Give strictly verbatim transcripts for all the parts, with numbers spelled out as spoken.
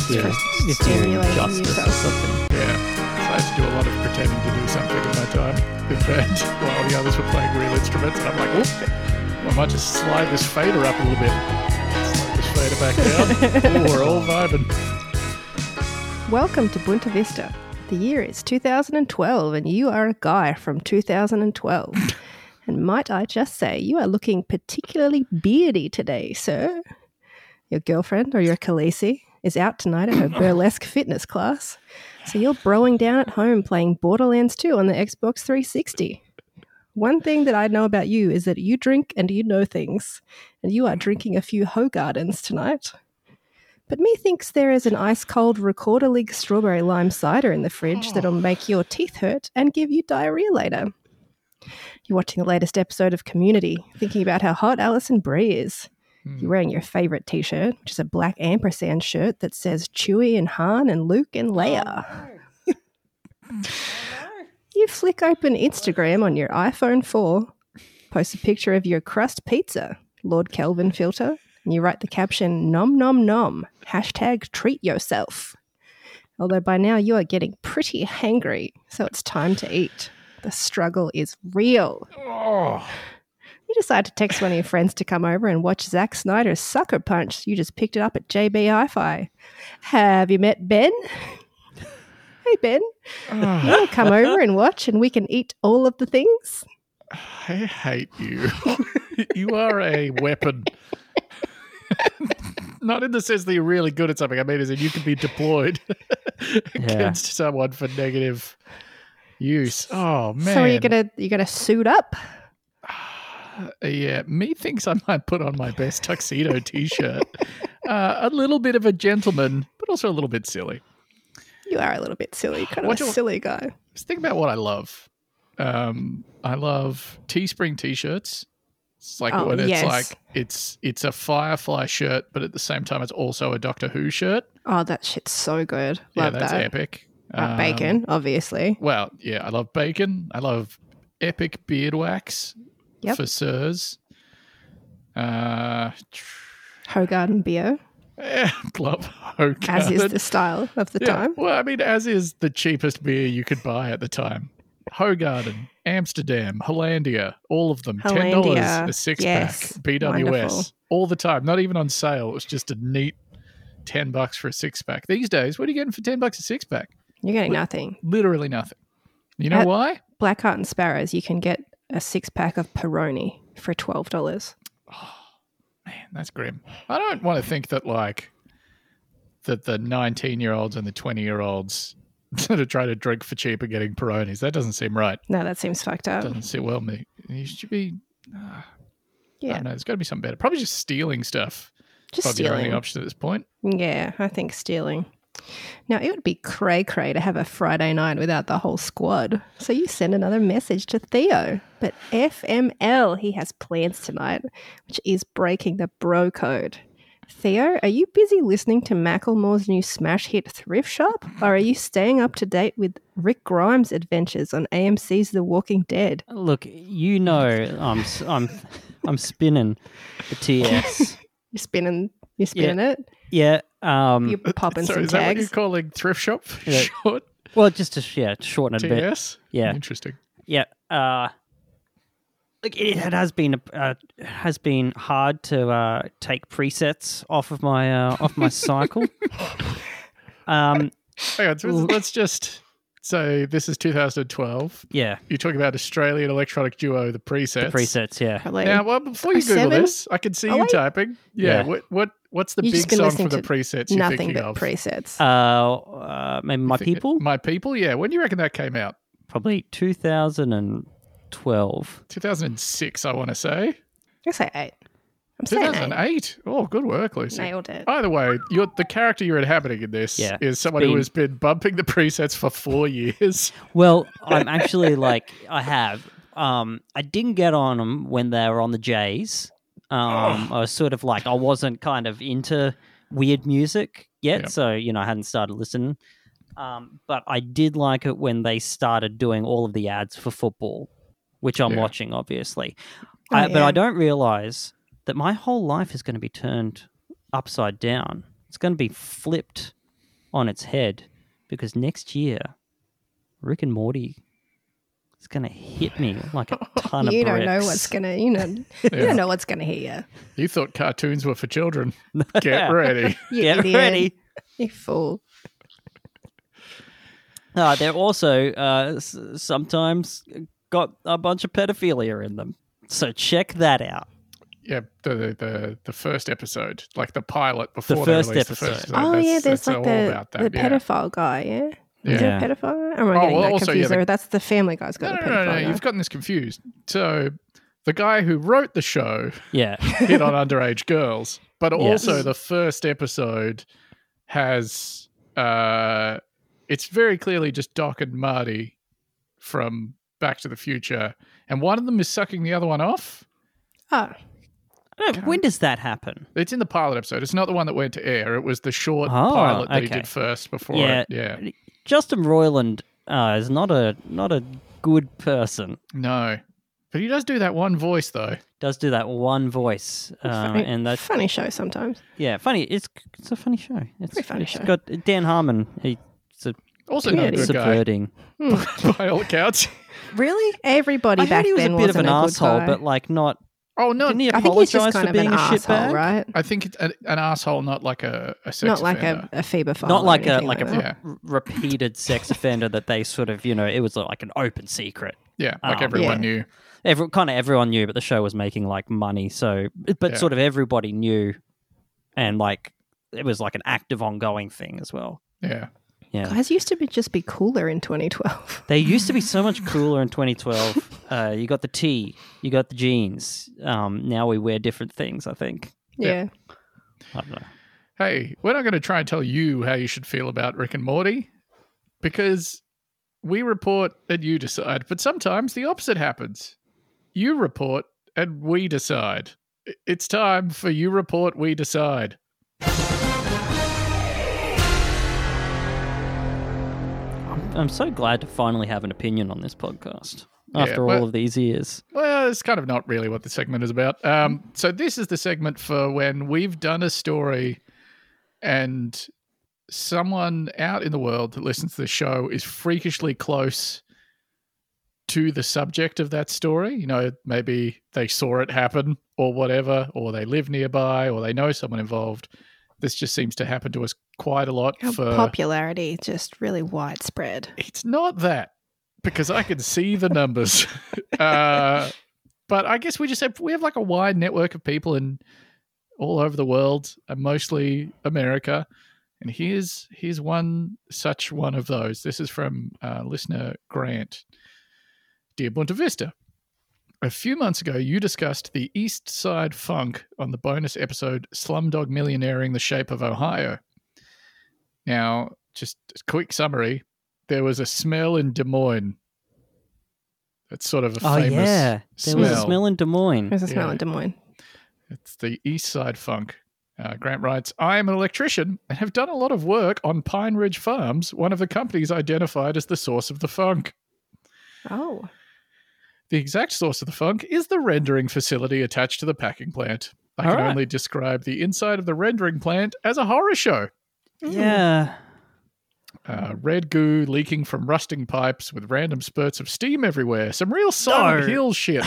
just Yeah. for If you're in stimulating justice or yourself. something. Yeah. So I used to do a lot of pretending to do something in my time in band while the others were playing real instruments. And I'm like, oh, I might just slide this fader up a little bit. Slide this fader back down. Oh, we're all vibing. Welcome to Bunta Vista. The year is two thousand twelve and you are a guy from two thousand twelve. And might I just say, you are looking particularly beardy today, sir. Your girlfriend or your Khaleesi is out tonight at her burlesque fitness class. So you're broing down at home playing Borderlands two on the Xbox three sixty. One thing that I know about you is that you drink and you know things. And you are drinking a few Hogardens tonight. But methinks there is an ice-cold Recorder League strawberry lime cider in the fridge that'll make your teeth hurt and give you diarrhea later. You're watching the latest episode of Community, thinking about how hot Alison Brie is. You're wearing your favourite t-shirt, which is a black ampersand shirt that says Chewie and Han and Luke and Leia. Oh, no. You flick open Instagram on your iPhone four, post a picture of your crust pizza, Lord Kelvin filter, and you write the caption, nom nom nom, hashtag treat yourself. Although by now you are getting pretty hangry, so it's time to eat. The struggle is real. Oh. You decide to text one of your friends to come over and watch Zack Snyder's Sucker Punch. You just picked it up at J B Hi-Fi. Have you met Ben? Hey, Ben. You want to come over and watch and we can eat all of the things? I hate you. You are a weapon. Not in the sense that you're really good at something. I mean, as in you can be deployed against yeah. someone for negative use. Oh, man. So are you gonna you gonna suit up? Yeah, me thinks I might put on my best tuxedo T-shirt. Uh, a little bit of a gentleman, but also a little bit silly. You are a little bit silly, kind what of a you, silly guy. Just think about what I love. Um, I love Teespring T-shirts. It's like oh, when it's yes. like it's it's a Firefly shirt, but at the same time it's also a Doctor Who shirt. Oh, that shit's so good. Love yeah, that's that. epic. Uh, Um, bacon, obviously. Well, yeah, I love bacon. I love epic beard wax yep. for sirs. Uh, Hogarden beer. Yeah, love Hogarden. As is the style of the yeah, time. Well, I mean, as is the cheapest beer you could buy at the time. Hogarden, Amsterdam, Hollandia, all of them. ten dollars Hollandia. a six-pack. Yes. B W S. Wonderful. All the time. Not even on sale. It was just a neat ten bucks for a six-pack. These days, what are you getting for ten bucks a six-pack? You're getting nothing. Literally nothing. You know At why? Blackheart and Sparrows, you can get a six-pack of Peroni for twelve dollars. Oh, man, that's grim. I don't want to think that, like, that the nineteen-year-olds and the twenty-year-olds that are trying to drink for cheap are getting Peronis. That doesn't seem right. No, that seems fucked up. Doesn't sit well with me. You should be... Uh, yeah. I don't know. There's got to be something better. Probably just stealing stuff. Just Probably stealing. the only option at this point. Yeah, I think stealing. Now, it would be cray-cray to have a Friday night without the whole squad. So you send another message to Theo. But F M L, he has plans tonight, which is breaking the bro code. Theo, are you busy listening to Macklemore's new smash hit Thrift Shop? Or are you staying up to date with Rick Grimes' adventures on A M C's The Walking Dead? Look, you know I'm I'm I'm spinning the T S. You're spinning, you're spinning yeah. it? Yeah. Um, You're popping Sorry, some is that what tags? you're calling Thrift Shop? Yeah. Short? Well, just to yeah, shorten it a T bit. S? Yeah. Interesting. Yeah. Uh, look, it, it has been uh, has been hard to uh, take presets off of my uh, off my cycle. um, Hang on, so let's just... So this is two thousand twelve. Yeah. You're talking about Australian electronic duo, The Presets. The presets, yeah. Probably Now, well, before you a Google seven? this, I can see Oh, you wait. typing. Yeah. Yeah. What what what's the You've just big been song for listening the to presets you're nothing thinking but of? presets. Uh, uh, maybe My Thinking- People? My People, yeah. When do you reckon that came out? Probably two thousand twelve. two thousand six, I want to say. I say eight. I'm saying two thousand eight. Oh, good work, Lucy. Nailed it. By the way, you're, the character you're inhabiting in this Yeah, is it's someone who been- has been bumping the presets for four years. Well, I'm actually like, I have. Um, I didn't get on them when they were on the J's. Um, I was sort of like, I wasn't kind of into weird music yet, Yeah. so, you know, I hadn't started listening. Um, but I did like it when they started doing all of the ads for football, which I'm Yeah. watching, obviously. Oh, I, But yeah. I don't realize that my whole life is going to be turned upside down. It's going to be flipped on its head because next year, Rick and Morty is going to hit me like a ton of You bricks. don't know what's gonna, you know, you don't know what's gonna hit you. You thought cartoons were for children. Get ready. You Get idiot. ready. You fool. Uh, they're also uh, s- sometimes got a bunch of pedophilia in them. So check that out. Yeah, the, the the first episode, like the pilot before The they first released episode. the first episode. Oh that's, yeah, there's that's like all the, about that. the yeah. pedophile guy, yeah? Is Yeah. it a pedophile? Or am I Oh, getting well, that also, confused? yeah, the- Or that's the Family Guy's got No, a no, pedophile no, no, guy. you've gotten this confused. So the guy who wrote the show Yeah. hit on underage girls, but Yes. also the first episode has uh it's very clearly just Doc and Marty from Back to the Future, and one of them is sucking the other one off. Oh, I don't- when does that happen? It's in the pilot episode. It's not the one that went to air. It was the short Oh, pilot that he okay. did first before Yeah. it. Yeah. Justin Roiland uh, is not a not a good person. No. But he does do that one voice though. Does do that one voice, uh, funny, and that funny show sometimes. yeah, funny. It's it's a funny show. It's Very funny it's show. got Dan Harmon. He's a Also not a Community. good guy subverting. by all accounts. Really? Everybody I back heard he was then a bit of wasn't an a good asshole, guy. but like not. Oh no. Didn't he I think he's apologize just kind for of being an a asshole, shitbag? right? I think it's an, an asshole, not like a, a sex Not like offender. a, a phebophile. Not or like a anything like a that. Yeah. r- repeated sex offender that they sort of you know it was like an open secret. Yeah, like Oh, everyone yeah. knew. Every, kind of everyone knew, but the show was making like money, so but Yeah. sort of everybody knew, and like it was like an active, ongoing thing as well. Yeah. Yeah, Guys used to be just be cooler in twenty twelve. they used to be so much cooler in twenty twelve. Uh, you got the tee, you got the jeans. Um, now we wear different things. I think. Yeah. I don't know. Hey, we're not going to try and tell you how you should feel about Rick and Morty because we report and you decide, but sometimes the opposite happens. You report and we decide. I- It's time for You Report, We Decide. I'm so glad to finally have an opinion on this podcast Yeah, after well- all of these years. Well, it's kind of not really what the segment is about. Um, so this is the segment for when we've done a story and someone out in the world that listens to the show is freakishly close to the subject of that story. You know, maybe they saw it happen or whatever, or they live nearby, or they know someone involved. This just seems to happen to us quite a lot. Our For popularity just really widespread. It's not that, because I can see the numbers. uh, but I guess we just have we have like a wide network of people in all over the world, uh, mostly America. And here's here's one such one of those. This is from uh, listener Grant. Dear Bunta Vista, a few months ago you discussed the East Side Funk on the bonus episode Slumdog Millionairing the Shape of Ohio. Now, just a quick summary. There was a smell in Des Moines. It's sort of a Oh famous yeah, there smell. was a smell in Des Moines. There's a smell Yeah. in Des Moines. It's the East Side Funk. Uh, Grant writes, I am an electrician and have done a lot of work on Pine Ridge Farms, one of the companies identified as the source of the funk. Oh. The exact source of the funk is the rendering facility attached to the packing plant. I All can right. only describe the inside of the rendering plant as a horror show. Yeah. Uh, red goo leaking from rusting pipes with random spurts of steam everywhere. Some real Silent No. Hill shit.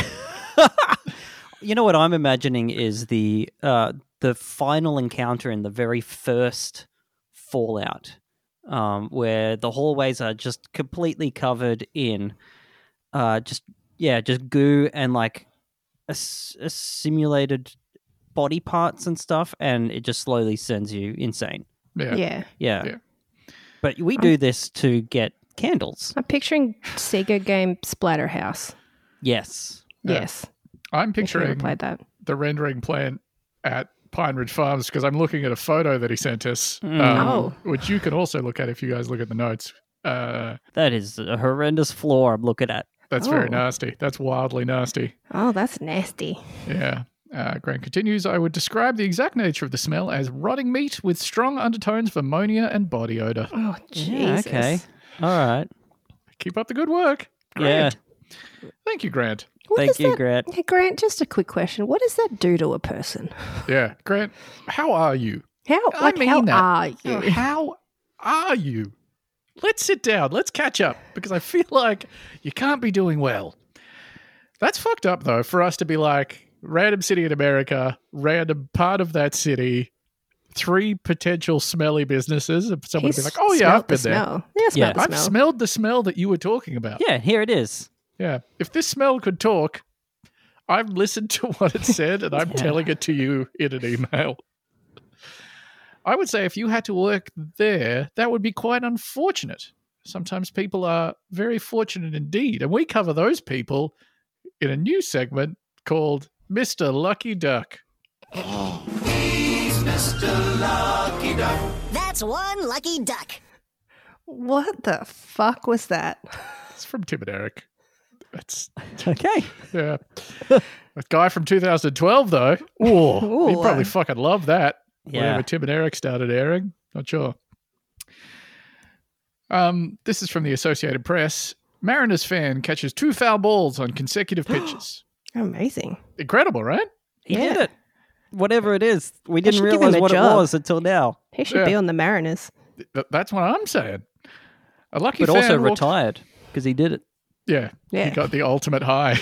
You know what I'm imagining is the uh, the final encounter in the very first Fallout, um, where the hallways are just completely covered in uh, just yeah, just goo and like a, s- a simulated body parts and stuff, and it just slowly sends you insane. Yeah. Yeah. Yeah, Yeah. but we do this to get candles. I'm picturing Sega game Splatterhouse. Yes. Yeah. Yes. I'm If you ever picturing played that. the rendering plant at Pine Ridge Farms because I'm looking at a photo that he sent us, Mm. um, Oh. which you can also look at if you guys look at the notes. Uh, That is a horrendous floor I'm looking at. that's very Oh. nasty. That's wildly nasty. Oh, that's nasty. Yeah. Uh, Grant continues, I would describe the exact nature of the smell as rotting meat with strong undertones of ammonia and body odor. Oh, Yeah, Jesus. okay. All right. Keep up the good work. Yeah. Grant. Thank you, Grant. What Thank does you, that- Grant. Hey, Grant, just a quick question. What does that do to a person? Yeah. Grant, how are you? How, I like, mean how that. are Oh, you? How are you? Let's sit down. Let's catch up because I feel like you can't be doing well. That's fucked up, though, for us to be like, random city in America, random part of that city, three potential smelly businesses, and someone would be like, oh, yeah, I've been the there. smell. Yeah, smelled Yeah. the I've smell. smelled the smell that you were talking about. Yeah, here it is. Yeah. If this smell could talk, I've listened to what it said and I'm Yeah. telling it to you in an email. I would say if you had to work there, that would be quite unfortunate. Sometimes people are very fortunate indeed. And we cover those people in a new segment called Mister Lucky Duck. He's Mister Lucky Duck. That's one lucky duck. What the fuck was that? It's from Tim and Eric. That's, Okay. yeah. That guy from two thousand twelve, though. Ooh, he'd Ooh, probably uh, fucking love that. Yeah. Whenever Tim and Eric started airing. Not sure. Um, this is from the Associated Press. Mariners fan catches two foul balls on consecutive pitches. Amazing. Incredible, right? He Yeah. did it. Whatever it is. We They didn't should give him realize a what job. it was until now. He should be Yeah. on the Mariners. Th- That's what I'm saying. A lucky But fan also walked- retired because he did it. Yeah, Yeah. he got the ultimate high.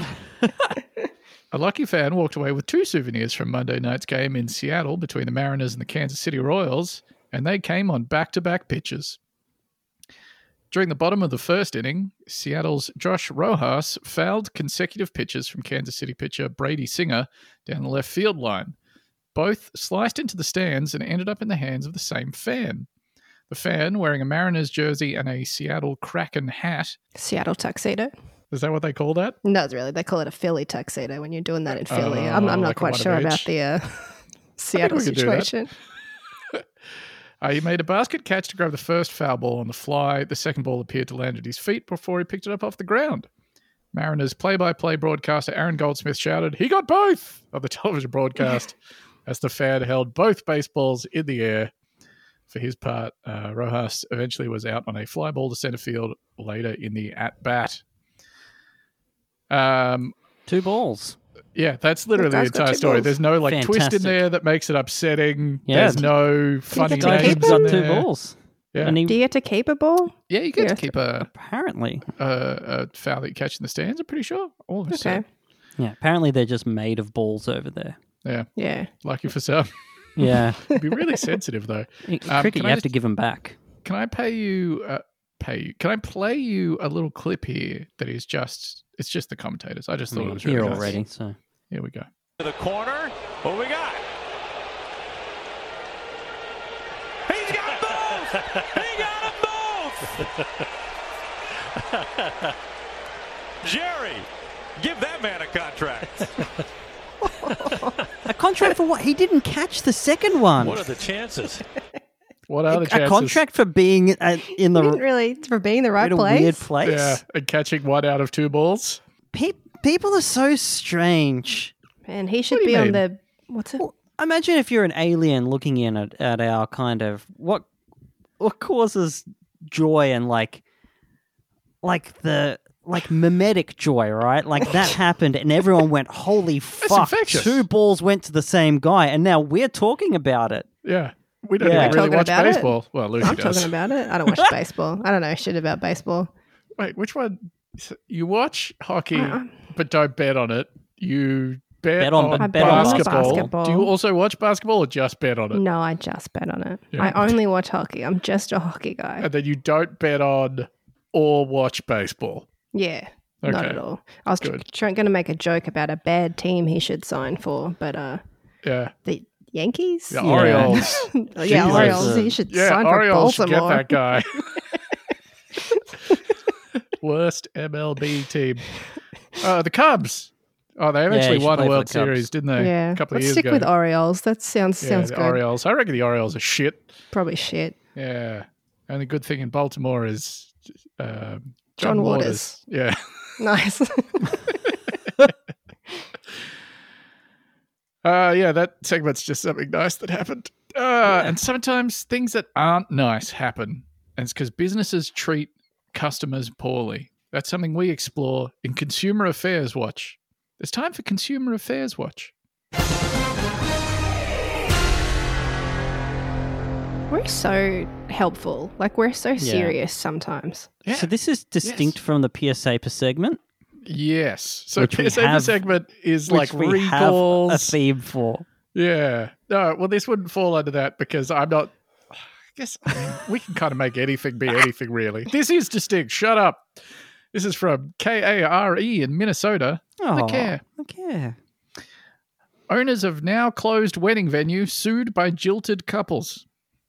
A lucky fan walked away with two souvenirs from Monday night's game in Seattle between the Mariners and the Kansas City Royals, and they came on back-to-back pitches. During the bottom of the first inning, Seattle's Josh Rojas fouled consecutive pitches from Kansas City pitcher Brady Singer down the left field line. Both sliced into the stands and ended up in the hands of the same fan. The fan, wearing a Mariners jersey and a Seattle Kraken hat. Seattle tuxedo. Is that what they call that? No, it's really. They call it a Philly tuxedo when you're doing that in Philly. Oh, I'm, I'm not like a quite one of sure each. about the uh, Seattle we could do that. situation. Uh, he made a basket catch to grab the first foul ball on the fly. The second ball appeared to land at his feet before he picked it up off the ground. Mariners play-by-play broadcaster Aaron Goldsmith shouted, "He got both!" on the television broadcast as the fan held both baseballs in the air. For his part, uh, Rojas eventually was out on a fly ball to center field later in the at-bat. Um, Two balls. yeah, that's literally the guy's got entire two story. balls. There's no like twist in Fantastic. there that makes it upsetting. Yeah. There's no funny get to keep names them? in Got two there. balls. Yeah. And he, Do you get to keep a ball? Yeah, you get Yeah. to keep a, apparently. a, a foul that you catch in the stands. I'm pretty sure. All of us. Okay. Yeah, apparently they're just made of balls over there. Yeah, Yeah. lucky for some. Yeah. It'd be really sensitive though. In Um, cricket, can you I have just- to give them back. Can I pay you? Uh, pay you? Can I play you a little clip here that is just? It's just the commentators. I just I thought mean, it was really here nice. already, so. Here we go. To the corner. What we got? He's got both! He got them both! Jerry, give that man a contract. A contract for what? He didn't catch the second one. What are the chances? What are the a chances? contract for being uh, in the Didn't really for being in the right in a place. weird place. Yeah, and catching one out of two balls. Pe- people are so strange. Man, he should What do be you on mean? the what's it? Well, imagine if you're an alien looking in at, at our kind of what what causes joy and like like the like mimetic joy, right? Like that happened and everyone went, holy fuck, infectious. two balls went to the same guy and now we're talking about it. Yeah, we don't Yeah. even really Talking watch about it? baseball. Well, Lucy I'm does. talking about it. I don't watch baseball. I don't know shit about baseball. Wait, which one? You watch hockey, Uh-uh. but don't bet on it. You bet, Bet on- on, I bet on basketball. basketball. Do you also watch basketball or just bet on it? No, I just bet on it. Yeah. I only watch hockey. I'm just a hockey guy. And then you don't bet on or watch baseball. Yeah, not Okay. at all. I was tr- Good. trying going to make a joke about a bad team he should sign for, but uh, Yeah. the Yankees. The Yeah. Orioles. yeah, Jesus. Orioles. He should Yeah, sign Orioles for should get Baltimore. that guy. Worst M L B team. Uh, the Cubs. Oh, they Yeah, eventually you should won play a for World the Cubs. Series, didn't they? Yeah, A couple of let's years stick ago. with Orioles. That sounds yeah, sounds the good. Orioles. I reckon the Orioles are shit. Probably shit. Yeah. Only good thing in Baltimore is um, John, John Waters. Yeah. Nice. Uh, yeah, that segment's just something nice that happened. Uh, And sometimes things that aren't nice happen. And it's because businesses treat customers poorly. That's something we explore in Consumer Affairs Watch. It's time for Consumer Affairs Watch. We're so helpful. Like, we're so serious sometimes. Yeah. So this is distinct Yes. from the P S A per segment, Yes. So Which we P S A have- segment is which like we recalls. have a theme for. Yeah. No, well, this wouldn't fall under that because I'm not. I guess I mean, we can kind of make anything be anything, really. This is distinct. Shut up. This is from K A R E in Minnesota. Oh, The Care. the care. Owners of now closed wedding venue sued by jilted couples.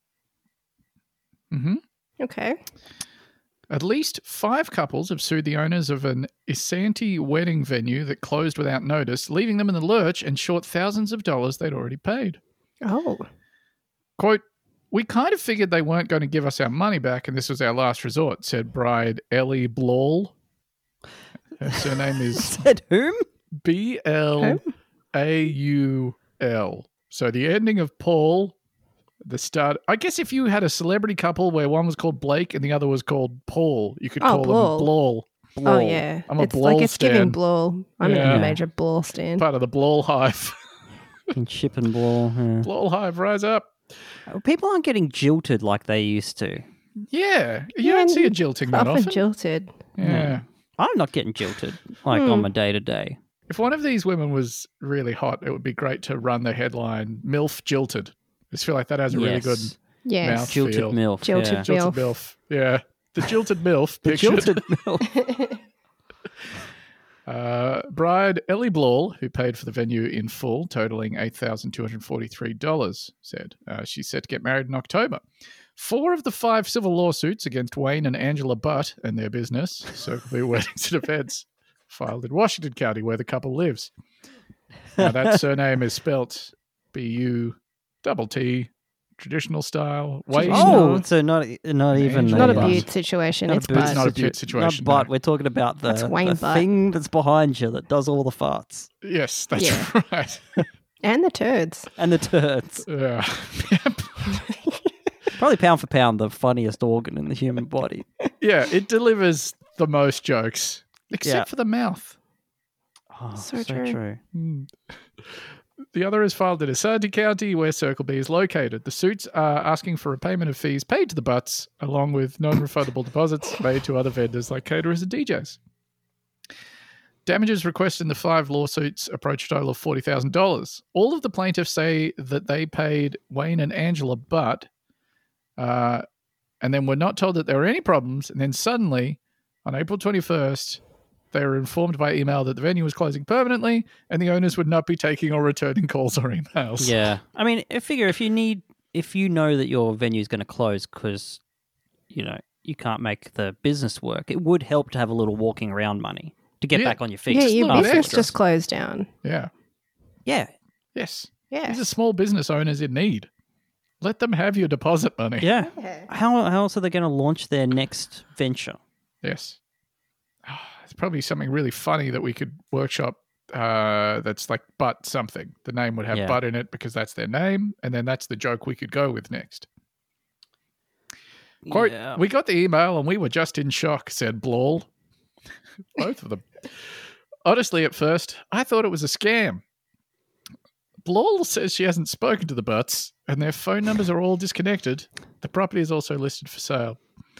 hmm Okay. At least five couples have sued the owners of an Isanti wedding venue that closed without notice, leaving them in the lurch and short thousands of dollars they'd already paid. Oh. Quote, we kind of figured they weren't going to give us our money back and this was our last resort, said bride Ellie Blall. Her surname is Said whom? B L A U L. So the ending of Paul, the start. I guess if you had a celebrity couple where one was called Blake and the other was called Paul, you could Oh, call Blall. them Blall. Oh, Blall. yeah. I'm a it's like Blall it's giving stan. Blall. I'm Yeah. a major Blall stand. Part of the Blall Hive. In Chip and Ball. Yeah. Blall Hive, rise up. People aren't getting jilted like they used to. Yeah. You Yeah, don't see a and jilting that Often often. jilted. yeah. I'm not getting jilted like Hmm. on my day to day. If one of these women was really hot, it would be great to run the headline MILF Jilted. I just feel like that has a really good Yes. Mouth. Jilted Feel. milf. Jilted yeah. jilted MILF. MILF. Yeah. The jilted MILF. The pictured. jilted milf. Uh, bride Ellie Blall, who paid for the venue in full, totaling eight thousand two hundred forty-three dollars, said uh, she's set to get married in October. Four of the five civil lawsuits against Wayne and Angela Butt and their business, Circle B Weddings and Events, filed in Washington County, where the couple lives. Now, that surname is spelt B U T T, traditional style. Wayne. Oh, so not not even Angela Not a Butt. butte situation. Not a It's butte Bud. It's not a situ- butte situation, Not butt. no. We're talking about the, That's Wayne the Butt. thing that's behind you that does all the farts Yes, that's Yeah. right. And the turds. and the turds. Yeah. Probably pound for pound the funniest organ in the human body. Yeah, it delivers the most jokes, except Yeah. for the mouth. Oh, So so, true. true. Mm. The other is filed in Asante County, where Circle B is located. The suits are asking for a payment of fees paid to the butts, along with non-refundable deposits made to other vendors like caterers and D Js. Damages requested in the five lawsuits approach a total of forty thousand dollars. All of the plaintiffs say that they paid Wayne and Angela Butt, uh, and then were not told that there were any problems, and then suddenly, on April twenty-first, they were informed by email that the venue was closing permanently and the owners would not be taking or returning calls or emails. Yeah, I mean, I figure if you need, if you know that your venue is going to close because, you know, you can't make the business work, it would help to have a little walking around money to get Yeah. back on your feet. Yeah, Just a your little bit business extra. just closed down. Yeah. Yeah, Yes. Yeah. These are small business owners in need. Let them have your deposit money. yeah. How how else are they going to launch their next venture? Yes. It's probably something really funny that we could workshop uh, that's like butt something. The name would have Yeah. butt in it because that's their name. And then that's the joke we could go with next. Quote, Yeah. we got the email and we were just in shock, said Blall. Both of them. Honestly, at first, I thought it was a scam. Blall says she hasn't spoken to the butts and their phone numbers are all disconnected. The property is also listed for sale.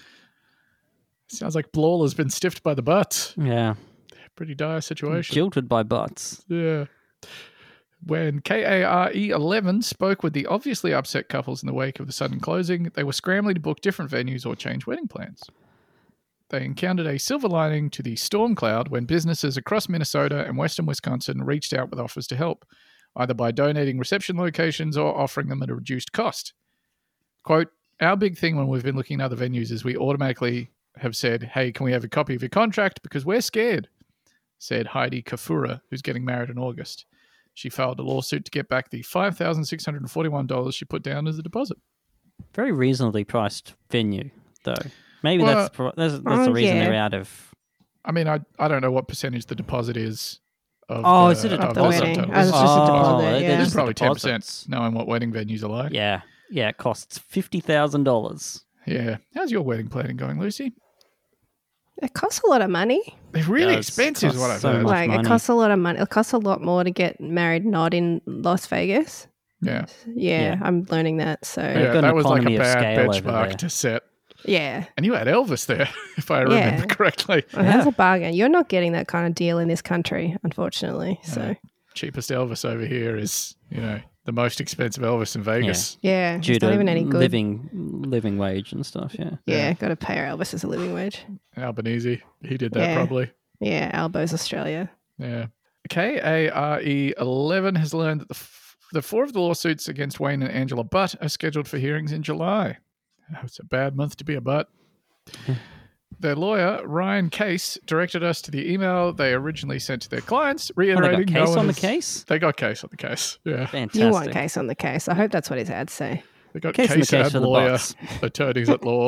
Sounds like Blall has been stiffed by the butts. Yeah, Pretty dire situation. jilted by butts. Yeah. When K A R E eleven spoke with the obviously upset couples in the wake of the sudden closing, they were scrambling to book different venues or change wedding plans. They encountered a silver lining to the storm cloud when businesses across Minnesota and western Wisconsin reached out with offers to help, either by donating reception locations or offering them at a reduced cost. Quote, our big thing when we've been looking at other venues is we automatically have said, hey, can we have a copy of your contract? Because we're scared, said Heidi Kafura, who's getting married in August. She filed a lawsuit to get back the five thousand six hundred forty-one dollars she put down as a deposit. Very reasonably priced venue, though. Maybe Well, that's pro- that's, that's oh, the reason yeah. they're out of. I mean, I I don't know what percentage the deposit is. Of Oh, the, is it a of the the wedding? subtotal. Oh, it's just a Oh, deposit, it- yeah. it It's is the probably ten percent, deposits. knowing what wedding venues are like. Yeah, yeah. It costs fifty thousand dollars. Yeah. How's your wedding planning going, Lucy? It costs a lot of money. They're really does expensive, is cost what I've so heard. much Like money. it costs a lot of money. It costs a lot more to get married not in Las Vegas. Yeah. Yeah, Yeah. I'm learning that. So Yeah, got an that was like a economy of bad scale over benchmark there. to set. yeah. And you had Elvis there, if I Yeah. remember correctly. Well, that's a bargain. You're not getting that kind of deal in this country, unfortunately. So Cheapest Elvis over here is, you know, the most expensive Elvis in Vegas. yeah, Due it's not to even any good. living living wage and stuff. Yeah. Yeah, got to pay our Elvis as a living wage. Albanese, he did that Yeah. probably. Yeah, Albo's Australia. Yeah. K A R E eleven has learned that the, f- the four of the lawsuits against Wayne and Angela Butt are scheduled for hearings in July. Oh, it's a bad month to be a butt. Their lawyer, Ryan Case, directed us to the email they originally sent to their clients, Oh, they reiterating got no case one on the has- case? They got Case on the case. Yeah. Fantastic. You want case on the case. I hope that's what his ads say. They got Case case, on the case and for the lawyer, butts. attorneys at law.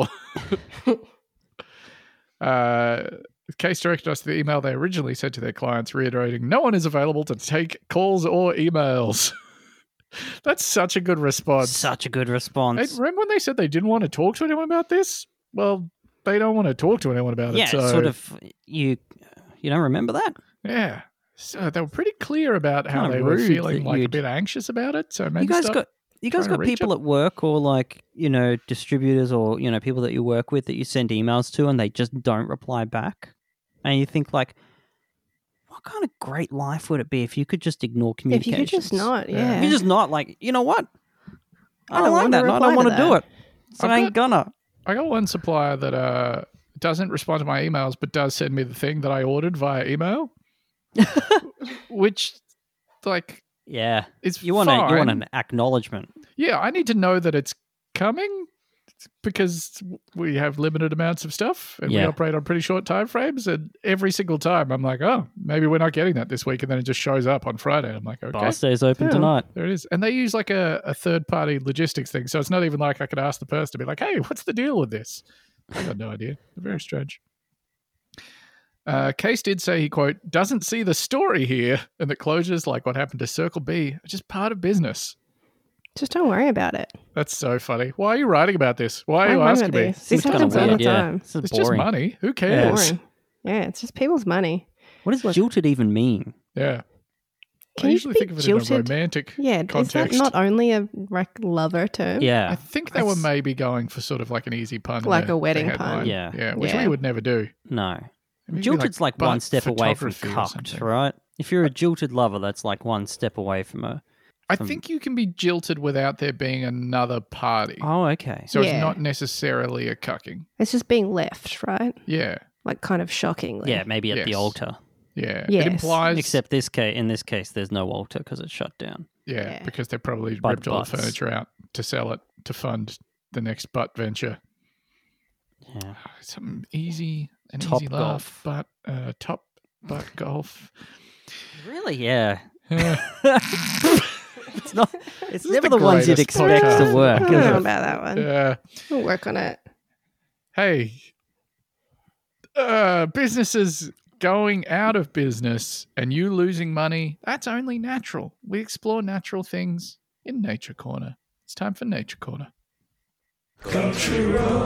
uh, Case directed us to the email they originally sent to their clients, reiterating no one is available to take calls or emails. That's such a good response. Such a good Hey, response. remember when they said they didn't want to talk to anyone about this? Well, they don't want to talk to anyone about Yeah, it. So, sort of. You you don't remember that? yeah. So they were pretty clear about how Kinda they were rude feeling that like a you'd- bit anxious about it. So maybe You guys start- got you guys trying to got reach people it. at work or like you know distributors or you know people that you work with that you send emails to and they just don't reply back, and you think like, what kind of great life would it be if you could just ignore If you communications? could just not, Yeah. yeah. If you just not like, you know what? I, I don't, don't like wanna that. and I reply don't to want to do that. it. So I've I ain't gonna. I got one supplier that uh, doesn't respond to my emails, but does send me the thing that I ordered via email, which, like, Yeah, is you want a, you want fine. an acknowledgement. Yeah, I need to know that it's coming because we have limited amounts of stuff and we Yeah. operate on pretty short time frames. And every single time, I'm like, oh, maybe we're not getting that this week, and then it just shows up on Friday. I'm like, okay. Bar stays open Yeah. tonight. There it is. And they use like a, a third party logistics thing. So it's not even like I could ask the person to be like, hey, what's the deal with this? I got no idea. Very strange. Uh, Case did say he, quote, doesn't see the story here, and that closures like what happened to Circle B are just part of business. Just don't worry about it. That's so funny. Why are you writing about this? Why are Why you am I asking gonna me? do? This kinda happens all the weird, yeah. time. This is It's just boring. money. Who Yeah. cares? Boring. Yeah, it's just people's money. What does jilted even mean? Yeah. Can I you usually be think of it jilted? in a romantic Yeah, context. is that not only a like lover term? Yeah, I think they were That's- maybe going for sort of like an easy pun. in Like the- a wedding the headline. pun. Yeah. Yeah, which Yeah. we would never do. no. Maybe Jilted's like, one butt step away from photography or cucked, something. right? If you're a jilted lover, that's like one step away from a. I From- think you can be jilted without there being another party. Oh, okay. So Yeah. it's not necessarily a cucking. It's just being left, right? Yeah. Like kind of shockingly. Yeah, maybe at the Yes. altar. Yeah. Yes. It implies Except this case, in this case, there's no altar because it's shut down. yeah, Yeah. because they probably Butt ripped all the butts. furniture out to sell it to fund the next butt venture. Yeah. Something easy, an Top easy golf. laugh, but uh, top butt golf. Really? Yeah. Yeah. It's not. It's is never the the, ones you'd greatest expect podcast. to work. I is don't know it? about that one. yeah. We'll work on it. Hey, uh, businesses going out of business and you losing money, that's only natural. We explore natural things in Nature Corner. It's time for Nature Corner. Country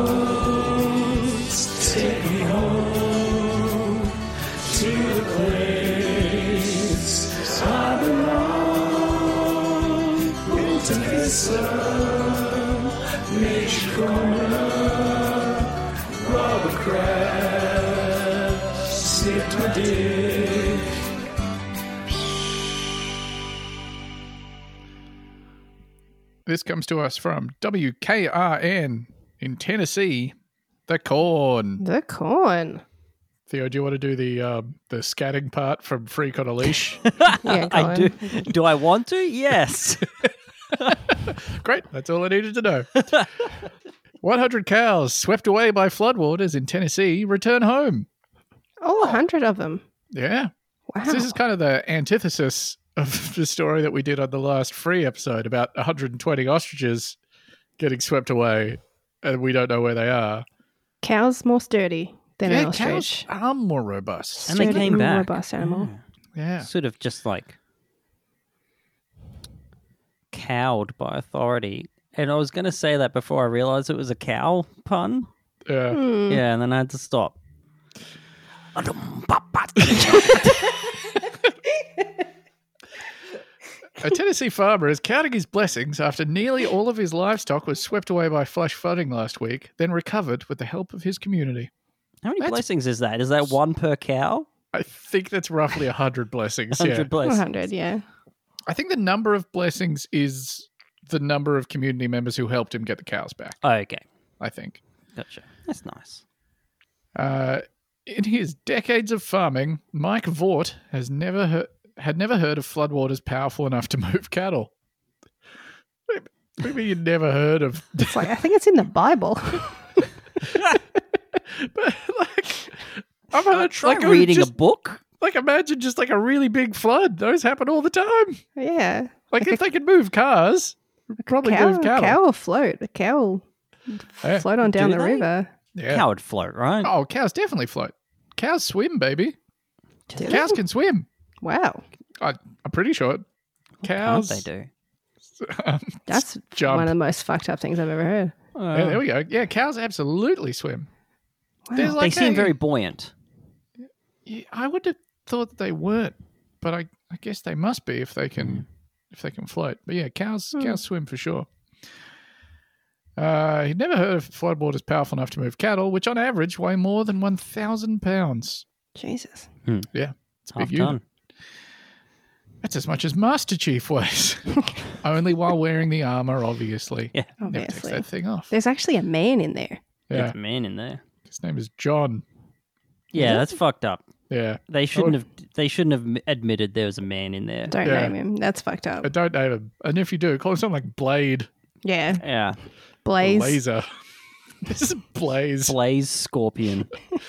roads take me home to the place I belong. Winter Vista, Nature Corner, Robert Kraft, Sid my dick. This comes to us from W K R N in Tennessee, the Corn. The corn. Theo, do you want to do the um, the scatting part from Freak on a Leash? Yeah, go I on. do. Do I want to? Yes. Great, that's all I needed to know. one hundred cows swept away by floodwaters in Tennessee return home. All a hundred of them. Yeah. Wow. So this is kind of the antithesis of the story that we did on the last free episode about one hundred twenty ostriches getting swept away and we don't know where they are. Cows more sturdy than yeah, an ostrich. cows are more robust. And they Sturdy, came back. Robust animal. Yeah. Sort of just like cowed by authority. And I was going to say that before I realized it was a cow pun. Yeah. Hmm. Yeah, and then I had to stop. A Tennessee farmer is counting his blessings after nearly all of his livestock was swept away by flash flooding last week, then recovered with the help of his community. How many That's- blessings is that? Is that one per cow? I think that's roughly one hundred blessings. one hundred Yeah. blessings. one hundred, yeah. I think the number of blessings is the number of community members who helped him get the cows back, Oh, okay. I think. Gotcha. That's nice. Uh, in his decades of farming, Mike Vaught has never heard, had never heard of floodwaters powerful enough to move cattle. What do you mean you never heard of? It's like, I think it's in the Bible. But like, I've heard It's like like, reading just, a book. like imagine just like a really big flood. Those happen all the time. Yeah. Like, if they could move cars, probably cow, move cattle. cow will float. A cow will Yeah. float on down Do the they? river. Yeah. Cow would float, right? Oh, cows definitely float. Cows swim, baby. Do Cows they? can swim. Wow. I, I'm pretty sure. Can't Cows. they do? um, That's jump. one of the most fucked up things I've ever heard. Yeah, there we go. Yeah, cows absolutely swim. There's Wow. like they seem a- very buoyant. Yeah, I would have thought that they weren't, but I, I guess they must be if they can Mm. if they can float. But yeah, cows Hmm. cows swim for sure. Uh, he'd never heard of floodwaters powerful enough to move cattle, which on average weigh more than one thousand pounds. Jesus. Yeah, it's a Half big unit. ton. That's as much as Master Chief weighs. Only while wearing the armor, obviously. Yeah. Never takes Obviously. that thing off. There's actually a man in there. Yeah, There's a man in there. his name is John. Yeah, that's fucked up. Yeah, They shouldn't would- have. They shouldn't have admitted there was a man in there. Don't Yeah. name him. That's fucked up. I don't name him. And if you do, call him something like Blade. Yeah. Yeah, Blaze. Laser. This is Blaze. Blaze Scorpion.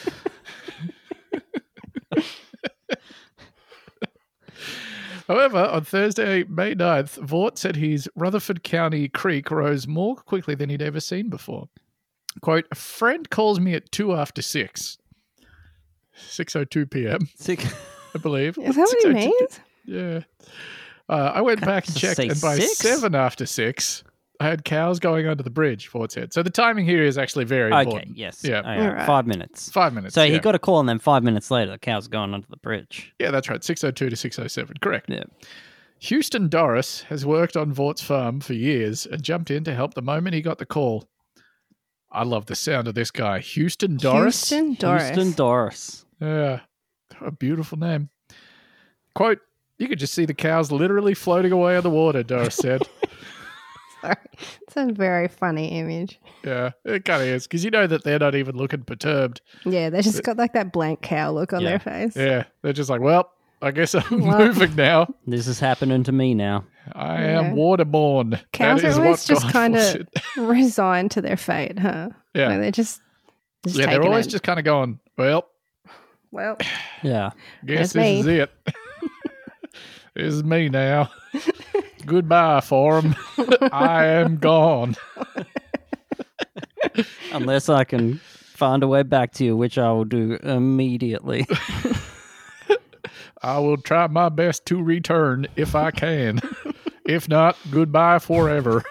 However, on Thursday, May ninth, Vaught said his Rutherford County creek rose more quickly than he'd ever seen before. Quote, a friend calls me at two after six. six oh two p.m., Sick. I believe. Is that what he six oh two means? Yeah. Uh, I went back and Just checked, say and by six? seven after six, I had cows going under the bridge, Vaught said. So the timing here is actually very Okay. important. Yes. Yeah. Okay, Alright. Five minutes. Five minutes. So yeah. he got a call, and then five minutes later, the cow's gone under the bridge. Yeah, that's right. six oh two to six oh seven. Correct. Yeah. Houston Doris has worked on Vaught's farm for years and jumped in to help the moment he got the call. I love the sound of this guy. Houston Doris. Houston Doris. Houston Doris. Yeah. A beautiful name. Quote, you could just see the cows literally floating away on the water, Doris said. Sorry. It's a very funny image. Yeah, it kind of is. Because you know that they're not even looking perturbed. Yeah, they just got like that blank cow look on Yeah. their face. Yeah, they're just like, well, I guess I'm Well- moving now. This is happening to me now. I Yeah. am waterborne. Cows that is are always what just God kind of forced it. resigned to their fate, huh? Yeah. Like, they're just, just Yeah, they're taking always it. just kind of going, well, Well, Yeah. guess There's this is me. it. This is me now. Goodbye, forum. I am gone. Unless I can find a way back to you, which I will do immediately. I will try my best to return if I can. If not, goodbye forever.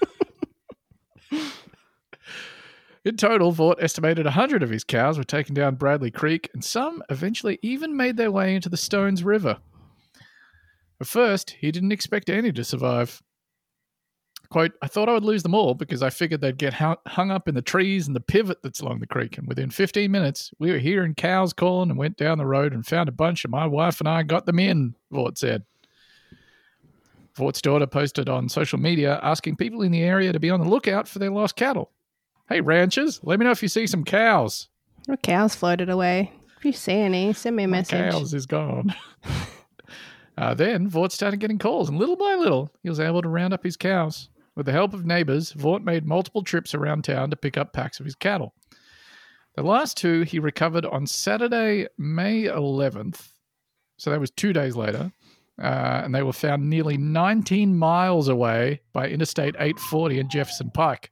In total, Vaught estimated one hundred of his cows were taken down Bradley Creek, and some eventually even made their way into the Stones River. At first, he didn't expect any to survive. Quote, I thought I would lose them all because I figured they'd get hu- hung up in the trees and the pivot that's along the creek. And within fifteen minutes, we were hearing cows calling and went down the road and found a bunch, and my wife and I got them in, Vaught said. Vaught's daughter posted on social media asking people in the area to be on the lookout for their lost cattle. Hey, ranchers, let me know if you see some cows. the cows floated away. If you see any, send me a My message. cows is gone. uh, then Vaught started getting calls, and little by little, he was able to round up his cows. With the help of neighbors, Vaught made multiple trips around town to pick up packs of his cattle. The last two he recovered on Saturday, May eleventh. So that was two days later. Uh, and they were found nearly nineteen miles away by Interstate eight forty and Jefferson Pike.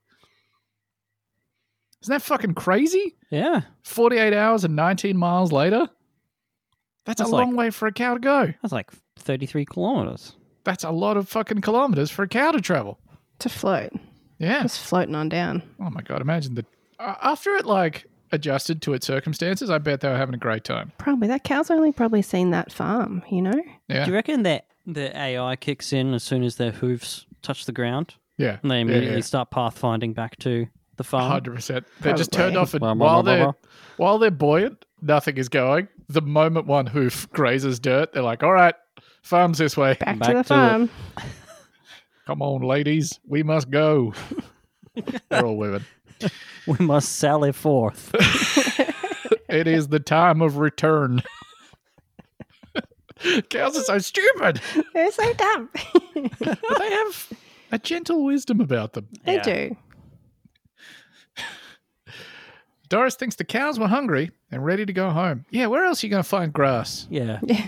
Isn't that fucking crazy? Yeah. forty-eight hours and nineteen miles later? That's, That's a long like- way for a cow to go. That's like thirty-three kilometers. That's a lot of fucking kilometers for a cow to travel. To float. Yeah. Just floating on down. Oh my God. Imagine that. Uh, after it like adjusted to its circumstances, I bet they were having a great time. Probably. That cow's only probably seen that farm, you know? Yeah. Do you reckon they're The A I kicks in as soon as their hooves touch the ground, Yeah. and they Yeah, immediately yeah. start pathfinding back to the farm. Hundred percent. They're just turned Probably. off, and Blah, blah, while blah, they're blah, while they're buoyant, nothing is going. The moment one hoof grazes dirt, they're like, "All right, farm's this way. Back, Back to the to it. farm. Come on, ladies, we must go." They're all women. We must sally forth. It is the time of return. Cows are so stupid, They're so dumb. but they have a gentle wisdom about them. They Yeah. do. Doris thinks the cows were hungry and ready to go home. Yeah, where else are you going to find grass? Yeah. Yeah.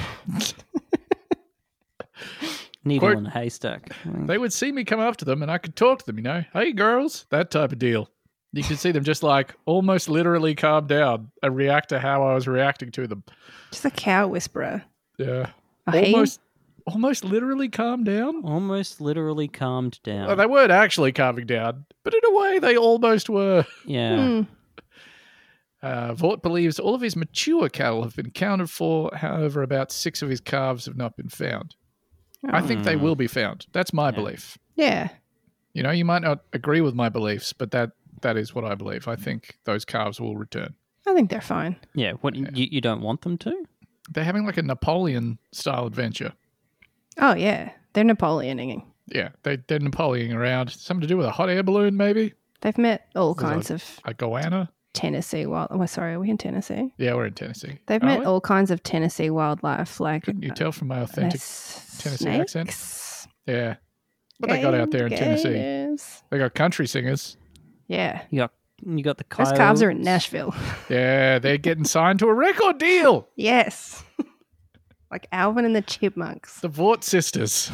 Needle Quote- in a haystack. They would see me come up to them and I could talk to them, you know, "Hey, girls," that type of deal. You could see them just like almost literally calm down and react to how I was reacting to them. Just a cow whisperer. Yeah. A he? Almost, almost literally calm down. Almost literally calmed down. Well, they weren't actually calming down, but in a way they almost were. yeah. Hmm. Uh, Vought believes all of his mature cattle have been accounted for. However, about six of his calves have not been found. I think they will be found. That's my belief. Yeah. You know, you might not agree with my beliefs, but that that is what I believe. I think those calves will return. I think they're fine. Yeah. What You, you don't want them to? They're having like a Napoleon-style adventure. Oh, yeah. They're Napoleoning. Yeah, they, they're Napoleoning around. Something to do with a hot air balloon, maybe? They've met all Was kinds I- of A goanna? Tennessee wild. Oh, sorry, are we in Tennessee? Yeah, we're in Tennessee. They've Are met we? all kinds of Tennessee wildlife, like Couldn't you tell from my uh, authentic s- Tennessee accent? snakes, Yeah. What they got out there in Tennessee? gators. They got country singers. Yeah. You got you got the Those coyotes. calves are in Nashville. Yeah, they're getting signed to a record deal. Yes. Like Alvin and the Chipmunks. The Vought sisters.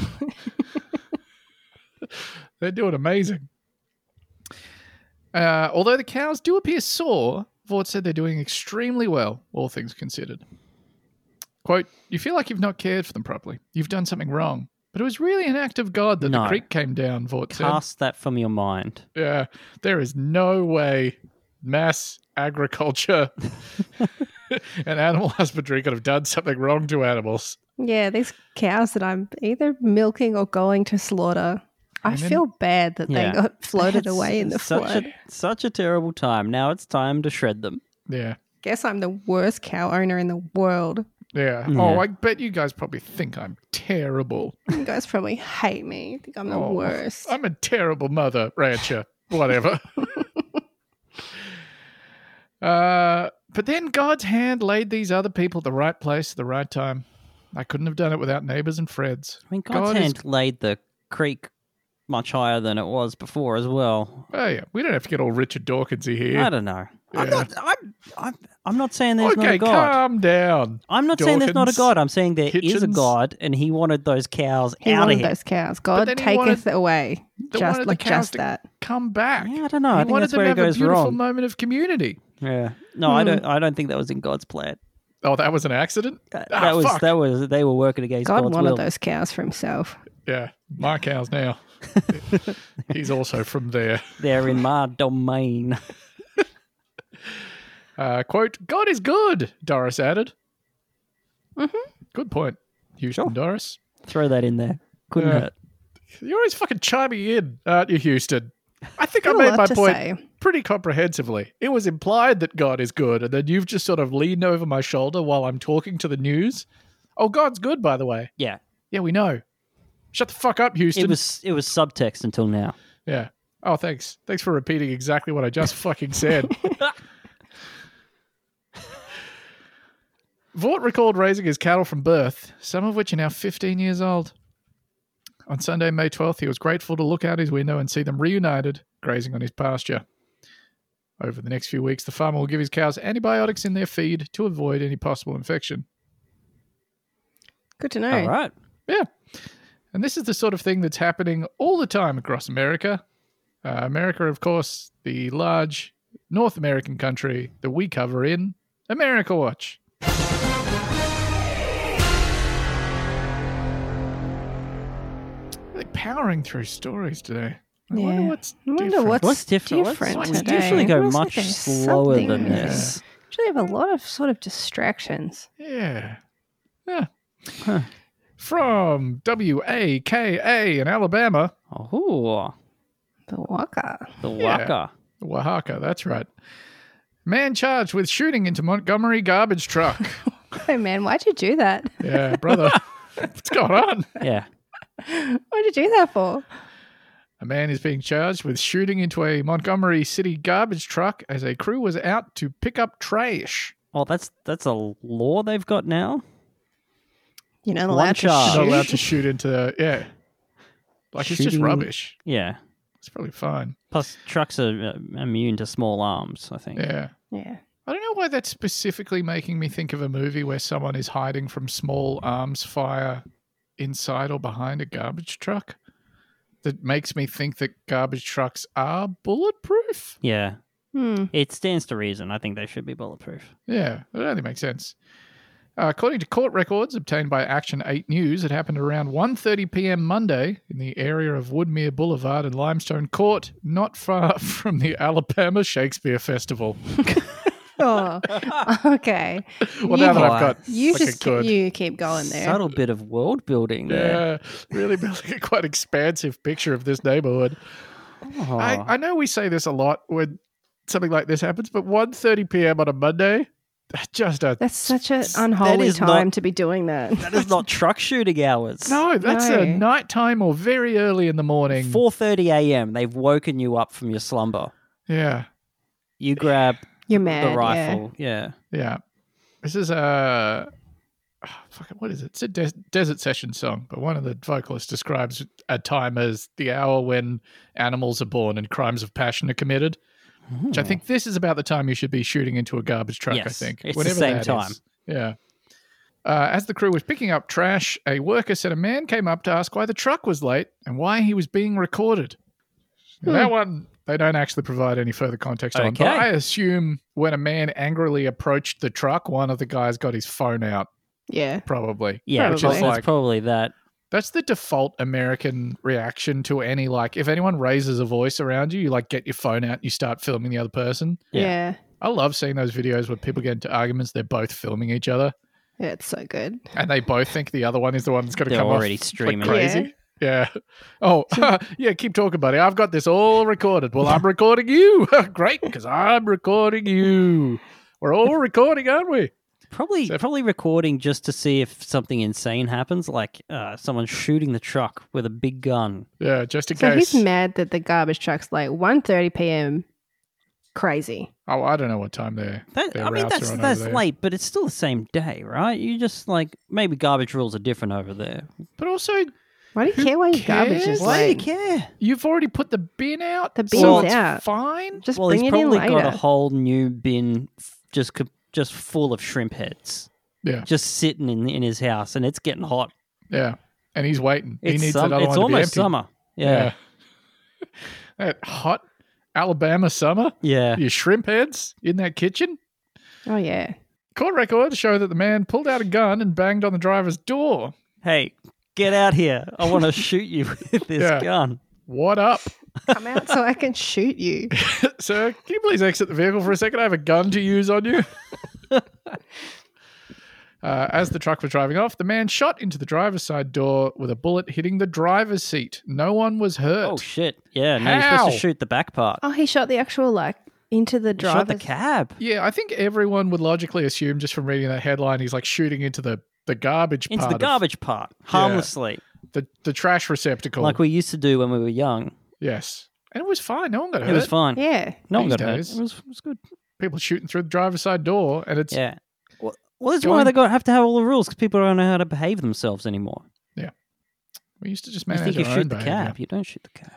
They're doing amazing. Uh, although the cows do appear sore, Vought said they're doing extremely well, all things considered. Quote, "You feel like you've not cared for them properly. You've done something wrong. But it was really an act of God that No. the creek came down," Vought said. Cast that from your mind. Yeah, there is no way mass agriculture and animal husbandry could have done something wrong to animals. Yeah, these cows that I'm either milking or going to slaughter. I And then- feel bad that Yeah. they got floated It's away in the such flood. A, such a terrible time. Now it's time to shred them. Yeah. Guess I'm the worst cow owner in the world. Yeah. Yeah. Oh, I bet you guys probably think I'm terrible. You guys probably hate me. Think I'm the Oh, worst. I'm a terrible mother, rancher, whatever. uh, but then God's hand laid these other people at the right place at the right time. I couldn't have done it without neighbors and friends. I mean, God's God is- hand laid the creek much higher than it was before as well. Oh, yeah. We don't have to get all Richard Dawkinsy here. I don't know. I'm Yeah. not. I'm. I'm. I'm not saying there's not Okay, a God. calm down. I'm not saying there's not a Dawkins, God. I'm saying there is a Hitchens. God, and He wanted those cows He out of wanted here. those cows. God then he taketh wanted- away. They Just wanted like the cows just to that. come back. Yeah, I don't know. He I think wanted that's them where to it have goes a beautiful wrong. moment of community. Yeah. No, I Hmm. don't. I don't think that was in God's plan. Oh, that was an accident? That, Ah, that was. fuck. That was. They were working against God God's wanted will. those cows for himself. Yeah, my cows now. He's also from there. They're in my domain. Uh, quote, "God is good," Doris added. Mm-hmm. Good point, Houston Sure. Doris. Throw that in there. Couldn't Yeah. hurt. You're always fucking chiming in, aren't you, Houston? I think I Got a made lot my to point say. pretty comprehensively. It was implied that God is good, and then you've just sort of leaned over my shoulder while I'm talking to the news. Oh, God's good, by the way. Yeah. Yeah, we know. Shut the fuck up, Houston. It was. It was subtext until now. Yeah. Oh, thanks. Thanks for repeating exactly what I just fucking said. Vought recalled raising his cattle from birth, some of which are now fifteen years old. On Sunday, May twelfth, he was grateful to look out his window and see them reunited, grazing on his pasture. Over the next few weeks, the farmer will give his cows antibiotics in their feed to avoid any possible infection. Good to know. All right. Yeah. And this is the sort of thing that's happening all the time across America. Uh, America, of course, the large North American country that we cover in America Watch. Really powering through stories today. I Yeah. wonder what's I wonder different. what's, What's different? different What's- today. we usually go Feels like much there's slower something than missing. this. Usually have a lot of sort of distractions. Yeah. Yeah. Huh. From W A K A in Alabama. Oh, The Waka. the Yeah. Waka. Oaxaca, that's right. Man charged with shooting into Montgomery garbage truck. Hey, man, why'd you do that? Yeah, brother. What's going on? Yeah. Why'd you do that for? A man is being charged with shooting into a Montgomery City garbage truck as a crew was out to pick up trash. Oh, that's that's a law they've got now. You're not One allowed to charge. You're shoot. not allowed to shoot into, yeah. Like, it's just Shooting- rubbish. Yeah. It's probably fine. Plus, trucks are uh, immune to small arms, I think. Yeah. Yeah. I don't know why that's specifically making me think of a movie where someone is hiding from small arms fire inside or behind a garbage truck. That makes me think that garbage trucks are bulletproof. Yeah. Hmm. It stands to reason. I think they should be bulletproof. Yeah, that only makes sense. Uh, according to court records obtained by Action eight News, it happened around one thirty p.m. Monday in the area of Woodmere Boulevard and Limestone Court, not far from the Alabama Shakespeare Festival. Oh, okay. Well, You- now that I've got You like a just good, keep, you keep going there. Subtle bit of world building there. yeah, really building a quite expansive picture of this neighborhood. Oh. I, I know we say this a lot when something like this happens, but one thirty p.m. on a Monday, just a That's such an unholy is time not- to be doing that. that is not truck shooting hours. no, that's a No. nighttime or very early in the morning. four thirty a.m. They've woken you up from your slumber. Yeah, You grab You're mad. the rifle. Yeah. yeah. This is a oh, fuck it, what is it? It's a des- desert session song, but one of the vocalists describes a time as the hour when animals are born and crimes of passion are committed. Which I think this is about the time you should be shooting into a garbage truck, I Yes, think. it's the same time. Yeah. Uh, as the crew was picking up trash, a worker said a man came up to ask why the truck was late and why he was being recorded. Now, that one, they don't actually provide any further context on. But Okay. I assume when a man angrily approached the truck, one of the guys got his phone out, Yeah. probably. Yeah, Probably. Which it's is like, probably that. that's the default American reaction to any, like, if anyone raises a voice around you, you, like, get your phone out and you start filming the other person. Yeah. Yeah. I love seeing those videos where people get into arguments, they're both filming each other, Yeah, it's so good. and they both think the other one is the one that's going to They're come already off streaming. like crazy. Yeah. Oh, yeah, keep talking, buddy. I've got this all recorded. Well, I'm recording you. Great, because I'm recording you. We're all recording, aren't we? Probably, So- probably recording just to see if something insane happens, like uh, someone shooting the truck with a big gun. Yeah, just in So case. he's mad that the garbage truck's late. one thirty p.m. Crazy. Oh, I don't know what time they're. That, their I mean, routes that's are on that's over there. late, but it's still the same day, right? You just like maybe garbage rules are different over there. But also, Why do you Who care why your garbage cares? is Why do you late? care? you've already put the bin out. The so bin's it's out. fine. Just Well, bring he's it in probably later. got a whole new bin f- just co- just full of shrimp heads, Yeah, just sitting in in his house, and it's getting hot. yeah. And he's waiting. It's he needs sum- another it's one to be almost empty. summer. Yeah, that hot Alabama summer. yeah. Your shrimp heads in that kitchen. Oh, yeah. Court records show that the man pulled out a gun and banged on the driver's door. Hey, get out here! I want to shoot you with this Yeah. gun. What up? Come out so I can shoot you. Sir, can you please exit the vehicle for a second? I have a gun to use on you. Uh, as the truck was driving off, the man shot into the driver's side door with a bullet hitting the driver's seat. No one was hurt. Oh shit! Yeah, no, you're supposed How? to shoot the back part. Oh, he shot the actual, like, into the He shot the driver's... cab Yeah, I think everyone would logically assume just from reading that headline, he's like shooting into the, the garbage into part the of garbage part harmlessly, the, the trash receptacle. like we used to do when we were young. yes. And it was fine. No one got hurt. It was fine. Yeah. No one These got hurt. days. It was, it was good. People shooting through the driver's side door, and it's Yeah. Well, well that's Going- why they got have to have all the rules because people don't know how to behave themselves anymore. we used to just You manage think you our shoot own the behavior. cab? You don't shoot the cab.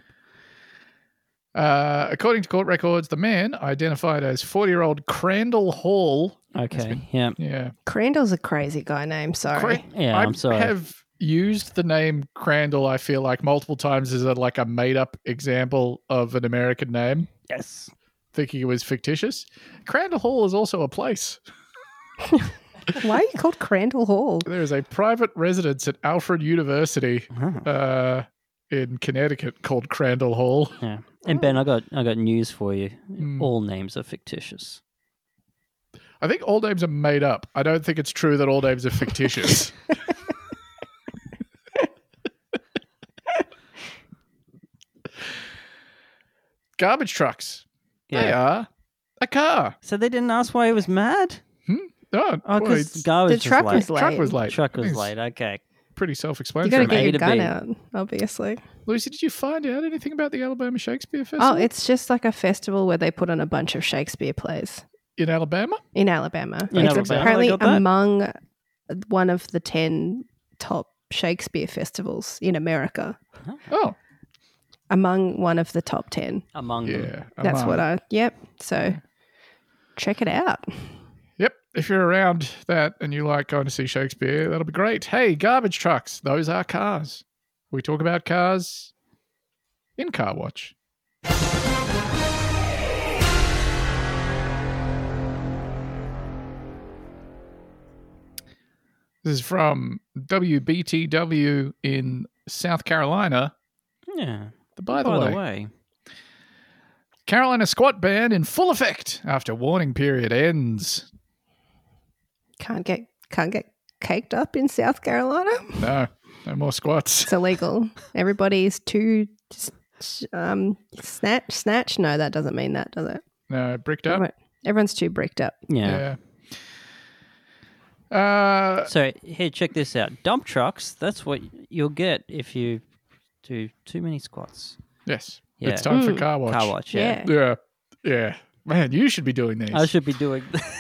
Uh, according to court records, the man, identified as forty-year-old Crandall Hall. Okay. Yeah. Yeah. Crandall's a crazy guy name, sorry. Cra- Yeah. I I'm sorry. have used the name Crandall, I feel like, multiple times as a, like a made-up example of an American name, Yes. thinking it was fictitious. Crandall Hall is also a place. Why are you called Crandall Hall? There is a private residence at Alfred University Oh. uh, in Connecticut called Crandall Hall. Yeah. And Ben, I got I got news for you. Hmm. All names are fictitious. I think all names are made up. I don't think it's true that all names are fictitious. garbage trucks. They Yeah. are a car. So they didn't ask why he was mad? Hmm? Oh, Oh, well, because it's- garbage The truck was was late. late. truck was late. Truck I was think it's late. Okay. Pretty You self-explanatory. got to get A your to gun B. out, obviously. Lucy, did you find out anything about the Alabama Shakespeare Festival Oh, it's just like a festival where they put on a bunch of Shakespeare plays in Alabama? in Alabama. In it's Alabama, apparently they got that? among one of the ten top Shakespeare festivals in America. Oh, Among one of the top ten. Among them. yeah. That's among- what I, yep. So check it out. Yep. If you're around that and you like going to see Shakespeare, that'll be great. Hey, garbage trucks. Those are cars. We talk about cars in Car Watch. This is from W B T W in South Carolina. Yeah. By the By way, the way. Carolina squat ban in full effect after warning period ends. Can't get can't get caked up in South Carolina. No, no more squats. It's illegal. Everybody's too um snatch snatch. No, that doesn't mean that, does it? No, bricked up. Everyone- Everyone's too bricked up. Yeah. Yeah. Uh, So here, check this out. Dump trucks. That's what you'll get if you do too many squats. yes. Yeah. It's time for Mm. car watch. Car watch. Yeah. Yeah. Yeah. Yeah. Man, you should be doing these. I should be doing.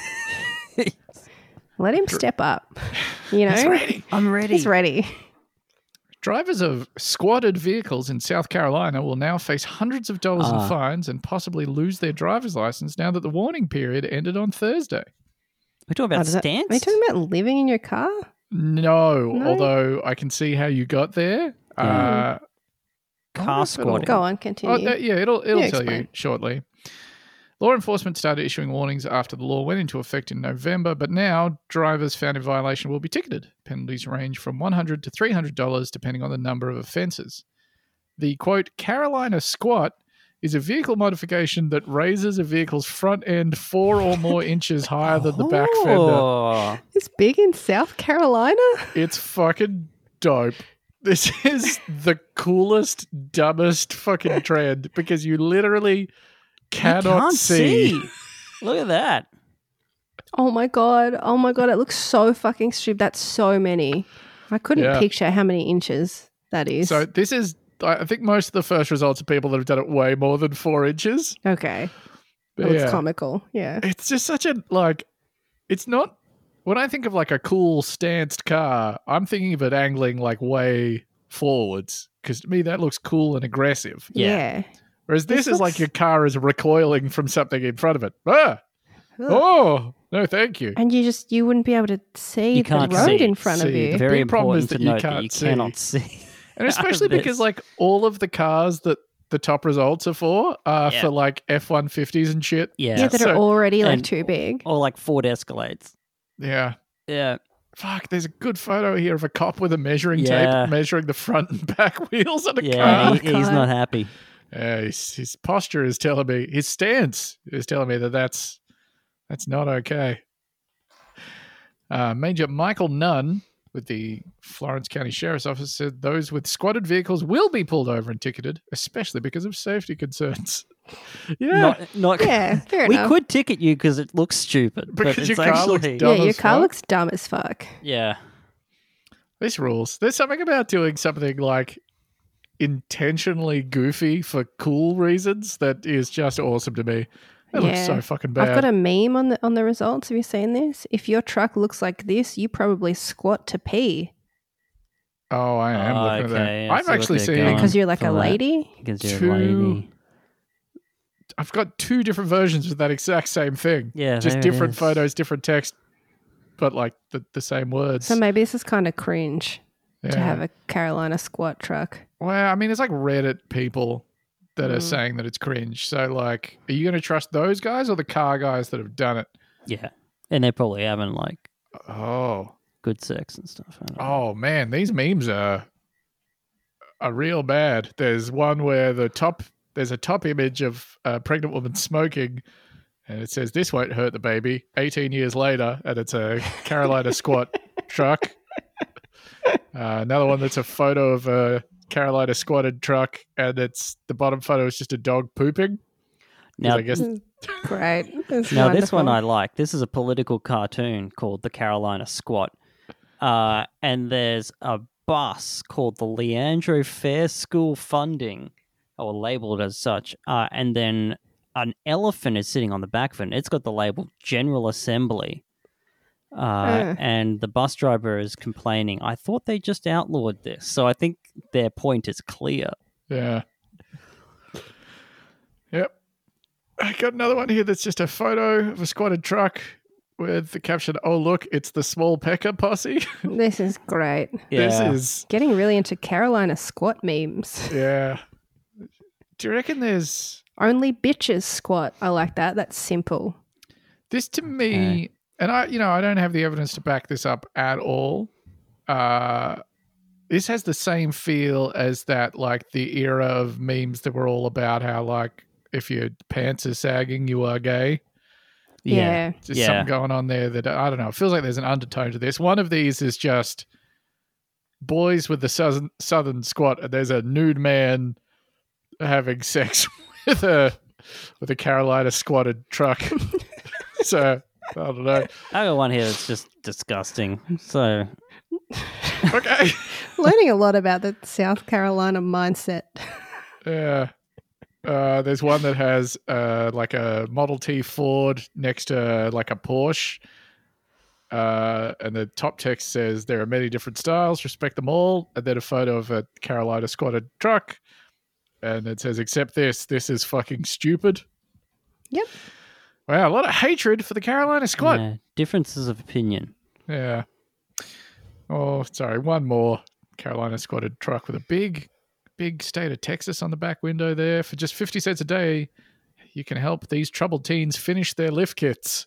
Let him step up. You know, He's ready. I'm ready. He's ready. Drivers of squatted vehicles in South Carolina will now face hundreds of dollars Ah. in fines and possibly lose their driver's license now that the warning period ended on Thursday. We're talking Oh, about does that- stance. Are you talking about living in your car? No, No? although I can see how you got there. Uh, Car I wonder if it'll- squatting. Go on, Oh, continue. uh, yeah, it'll it'll Yeah, tell you explain. shortly. Law enforcement started issuing warnings after the law went into effect in November, but now drivers found in violation will be ticketed. Penalties range from one hundred dollars to three hundred dollars depending on the number of offences. The quote Carolina squat is a vehicle modification that raises a vehicle's front end four or more inches higher than the back fender. Oh. It's big in South Carolina. It's fucking dope. This is the coolest, dumbest fucking trend because you literally I cannot can't see. see. Look at that. Oh my god. Oh my god. It looks so fucking stupid. That's so many. I couldn't Yeah. picture how many inches that is. So this is, I think most of the first results are people that have done it way more than four inches. okay. But It looks yeah, comical. Yeah. it's just such a, like, it's not, when I think of like a cool stanced car, I'm thinking of it angling like way forwards because to me that looks cool and aggressive. Yeah. Yeah. Whereas this, This is like looks- your car is recoiling from something in front of it. Ah! Ugh. Oh, no, thank you. And you just you wouldn't be able to see You the can't road see. in front of See, you. the Very big problem is important to that you note that can't you see. cannot see. And especially this. because like all of the cars that the top results are for are Yeah. for like F one fifties and shit. Yeah. yeah, that So- are already like and- too big. Or like Ford Escalades. Yeah. Yeah. Fuck, there's a good photo here of a cop with a measuring Yeah. tape measuring the front and back wheels on a Yeah. car. he- he's God. not happy. Yeah, his, his posture is telling me, his stance is telling me that that's, that's not okay. Uh, Major Michael Nunn with the Florence County Sheriff's Office said those with squatted vehicles will be pulled over and ticketed, especially because of safety concerns. yeah, Not, not, Yeah, fair we enough. could ticket you because it looks stupid. but Because it's your car looks actually, dumb. Yeah, your as car fuck. looks dumb as fuck. Yeah. this rules. There's something about doing something like intentionally goofy for cool reasons that is just awesome to me. That looks Yeah. so fucking bad. I've got a meme on the on the results. Have you seen this? If your truck looks like this, you probably squat to pee oh, I am Oh, looking okay, at I that. I've see what actually they're seen. going. because you're like for a that. lady. Because you're Two- a lady. I've got two different versions of that exact same thing. Yeah, just there it different is. photos, different text, but like the, the same words. So maybe this is kind of cringe to Yeah. have a Carolina squat truck. Well, I mean, it's like Reddit people that are Mm. saying that it's cringe. So, like, are you going to trust those guys or the car guys that have done it? Yeah. And they're probably having like Oh, good sex and stuff. I don't know. oh man, these memes are are real bad. There's one where the top there's a top image of a pregnant woman smoking, and it says, "This won't hurt the baby." eighteen years later, and it's a Carolina squat truck. Uh, another one that's a photo of a Carolina squatted truck, and it's the bottom photo is just a dog pooping. Now, I guess Great. It's now this one wonderful. I like. This is a political cartoon called the Carolina Squat. Uh, and there's a bus called the Leandro Fair School Funding, or labeled as such. Uh, and then an elephant is sitting on the back of it. It's got the label General Assembly. Uh, Uh. And the bus driver is complaining, I thought they just outlawed this. So I think their point is clear. yeah. Yep. I got another one here that's just a photo of a squatted truck with the caption, "Oh look, it's the small pecker posse." This is great. Yeah. This is Getting really into Carolina squat memes. yeah. Do you reckon there's Only bitches squat. I like that. That's simple. this to me? And I, you know, I don't have the evidence to back this up at all. Uh, this has the same feel as that, like the era of memes that were all about how, like, if your pants are sagging, you are gay. Yeah. Just Yeah. something going on there that I don't know. It feels like there's an undertone to this. One of these is just boys with the southern, southern squat, and there's a nude man having sex with a with a Carolina squatted truck. So I don't know. I got one here that's just disgusting. So Okay. Learning a lot about the South Carolina mindset. Yeah. Uh, there's one that has uh, like a Model T Ford next to like a Porsche. Uh, and the top text says, "There are many different styles, respect them all." And then a photo of a Carolina squatted truck. And it says, "Except this, this is fucking stupid." Yep. Wow, a lot of hatred for the Carolina squat. yeah, differences of opinion. Yeah. Oh, sorry. One more Carolina squatted truck with a big, big state of Texas on the back window there. For just fifty cents a day, you can help these troubled teens finish their lift kits.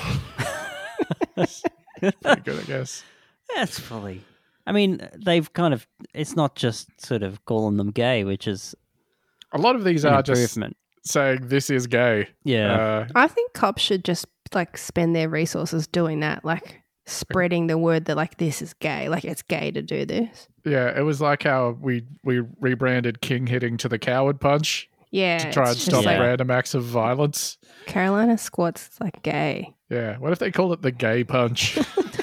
Pretty good, I guess. That's fully. I mean, they've kind of. It's not just sort of calling them gay, which is A lot of these an are just improvement. saying this is gay. Yeah. Uh, I think cops should just like spend their resources doing that, like spreading the word that like this is gay, like it's gay to do this. yeah, it was like how we, we rebranded King hitting to the coward punch Yeah. to try it's and just stop like- random acts of violence. Carolina squats is like gay. Yeah. What if they called it the gay punch?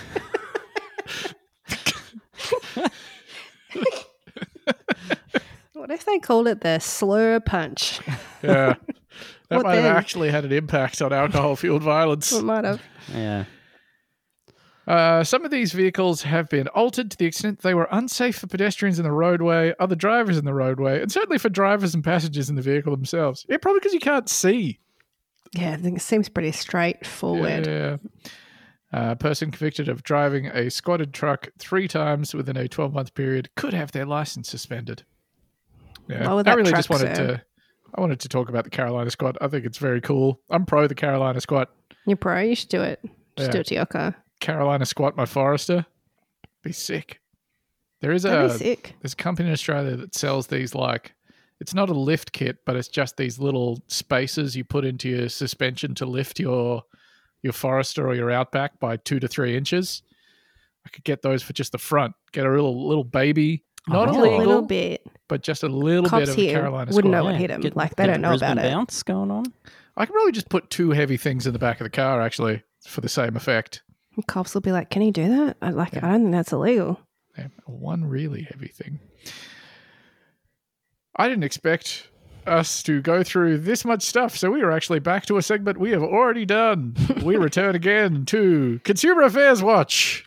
What if they called it the slur punch? Yeah. That What might have then? actually had an impact on alcohol fueled violence. It might have. Yeah. Uh, some of these vehicles have been altered to the extent they were unsafe for pedestrians in the roadway, other drivers in the roadway, and certainly for drivers and passengers in the vehicle themselves. Yeah, probably because you can't see. Yeah, I think it seems pretty straightforward. Yeah. Uh, a person convicted of driving a squatted truck three times within a twelve-month period could have their license suspended. Yeah, Why would I that really truck just wanted serve? to. I wanted to talk about the Carolina squat. I think it's very cool. I'm pro the Carolina squat. You're pro, you should do it. Just Yeah. do it to your car. Carolina squat my Forester. Be sick. There is That'd a be sick. there's a company in Australia that sells these, like, it's not a lift kit, but it's just these little spaces you put into your suspension to lift your your Forester or your Outback by two to three inches. I could get those for just the front. Get a little little baby, not Oh. Just a illegal, little bit. but just a little Cops bit of a here Carolina wouldn't squat. know what Yeah, hit 'em. get- Like, they get don't the know about Brisbane it. bounce going on. I could probably just put two heavy things in the back of the car, actually, for the same effect. Cops will be like, "Can you do that?" I like. I don't think that's illegal. Yeah, one really heavy thing. I didn't expect us to go through this much stuff, so we are actually back to a segment we have already done. We return again to Consumer Affairs Watch.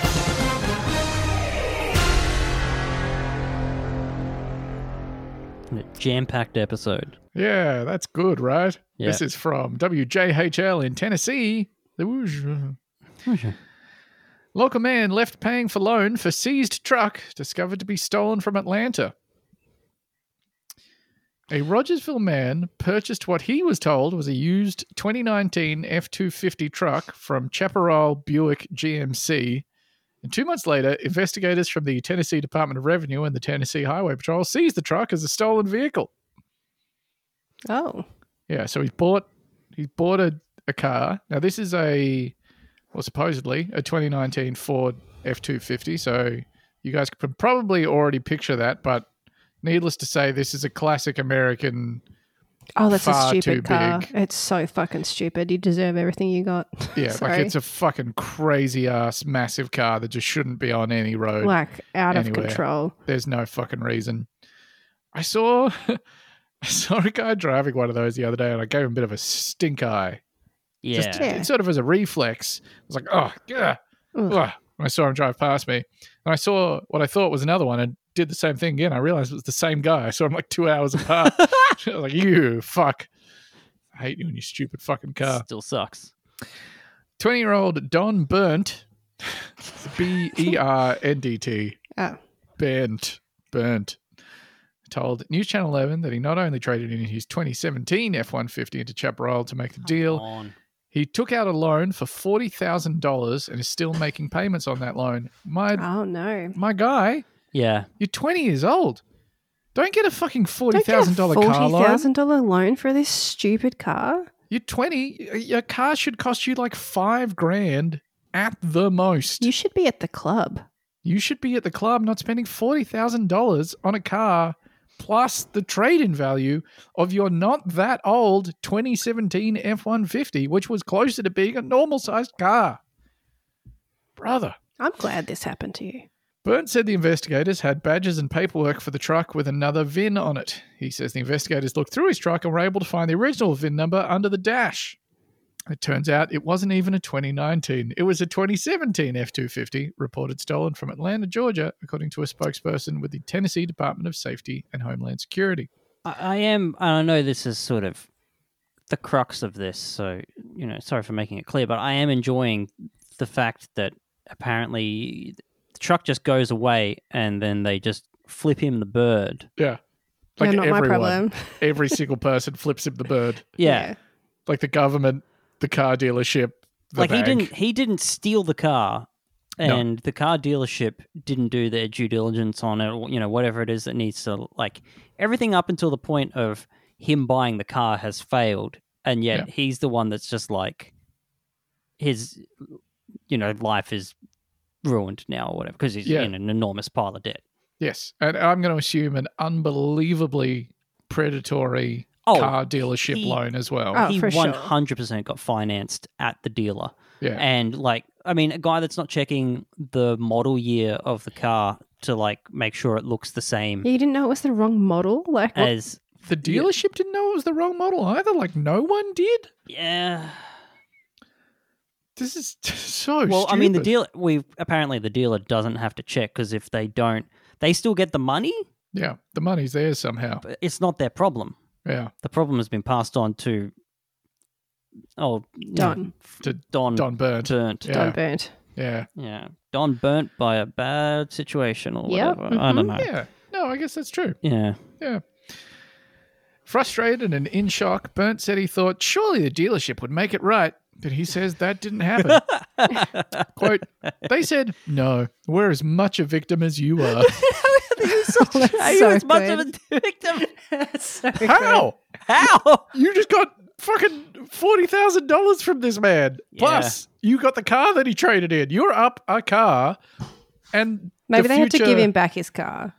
Jam-packed episode. Yeah, that's good, right? Yeah. This is from W J H L in Tennessee. The whoosh. Local man left paying for loan for seized truck discovered to be stolen from Atlanta. A Rogersville man purchased what he was told was a used twenty nineteen F two fifty truck from Chaparral Buick G M C. And two months later, investigators from the Tennessee Department of Revenue and the Tennessee Highway Patrol seized the truck as a stolen vehicle. Oh, Yeah, so he's bought he's bought a, a car. Now this is a well supposedly a twenty nineteen Ford F two fifty. So you guys can probably already picture that, but needless to say, this is a classic American. Oh, that's a Far too stupid car. big. It's so fucking stupid. You deserve everything you got. Yeah, Sorry. like it's a fucking crazy ass massive car that just shouldn't be on any road. like out of anywhere. control. There's no fucking reason. I saw I saw a guy driving one of those the other day and I gave him a bit of a stink eye. Yeah. Just Yeah. sort of as a reflex. I was like, oh, yeah. Ugh. Ugh. When I saw him drive past me. And I saw what I thought was another one and did the same thing again. I realized it was the same guy. I saw him like two hours apart. I was like, you fuck. I hate you and your stupid fucking car. Still sucks. twenty-year-old Don Burnt, B E R N D T, Oh, Burnt, Burnt, told News Channel eleven that he not only traded in his twenty seventeen F one fifty into Chaparral to make the deal, Come on. he took out a loan for forty thousand dollars and is still making payments on that loan. My oh no. my guy, Yeah. you're twenty years old. Don't get a fucking forty Don't get a thousand dollars car forty loan. thousand dollar loan for this stupid car. You're twenty. Your car should cost you like five grand at the most. You should be at the club. You should be at the club not spending forty thousand dollars on a car plus the trade-in value of your not that old twenty seventeen F one fifty, which was closer to being a normal-sized car. Brother. I'm glad this happened to you. Burnt said the investigators had badges and paperwork for the truck with another V I N on it. He says the investigators looked through his truck and were able to find the original V I N number under the dash. It turns out it wasn't even a twenty nineteen. It was a twenty seventeen F two fifty, reported stolen from Atlanta, Georgia, according to a spokesperson with the Tennessee Department of Safety and Homeland Security. I, I am, and I know this is sort of the crux of this, so, you know, sorry for making it clear, but I am enjoying the fact that apparently the truck just goes away and then they just flip him the bird. Yeah. Yeah, Like not my everyone. problem. Every single person flips him the bird. Yeah. Like the government, the car dealership, the Like bank. he didn't he didn't steal the car No. and the car dealership didn't do their due diligence on it, or, you know, whatever it is that needs to, like, everything up until the point of him buying the car has failed, and yet Yeah. he's the one that's just like his, you know, life is ruined now or whatever because he's Yeah. in an enormous pile of debt. Yes. And I'm going to assume an unbelievably predatory Oh, car dealership he- loan as well. Oh, he for sure. one hundred percent got financed at the dealer. Yeah. And, like, I mean, a guy that's not checking the model year of the car to, like, make sure it looks the same You didn't know it was the wrong model? Like, what? as, The dealership didn't know it was the wrong model either. Like, no one did. yeah. This is so Well, I mean, the stupid. dealer, we apparently the dealer doesn't have to check because if they don't, they still get the money, Yeah, the money's there somehow. but it's not their problem. Yeah, The problem has been passed on to, oh, you know, Don. to Don, Don Burnt. burnt. Yeah. Don burnt. Yeah, Yeah. Don burnt by a bad situation or Yep, whatever. I don't know. yeah. No, I guess that's true. Yeah. Yeah. Frustrated and in shock, Burnt said he thought surely the dealership would make it right, but he says that didn't happen. Quote, they said, no, we're as much a victim as you are. That's Are you so as much good. of a victim? That's so good. How? How? You just got fucking forty thousand dollars from this man. Plus, you got the car that he traded in. You're up a car. And Maybe the they had to give future- him back his car.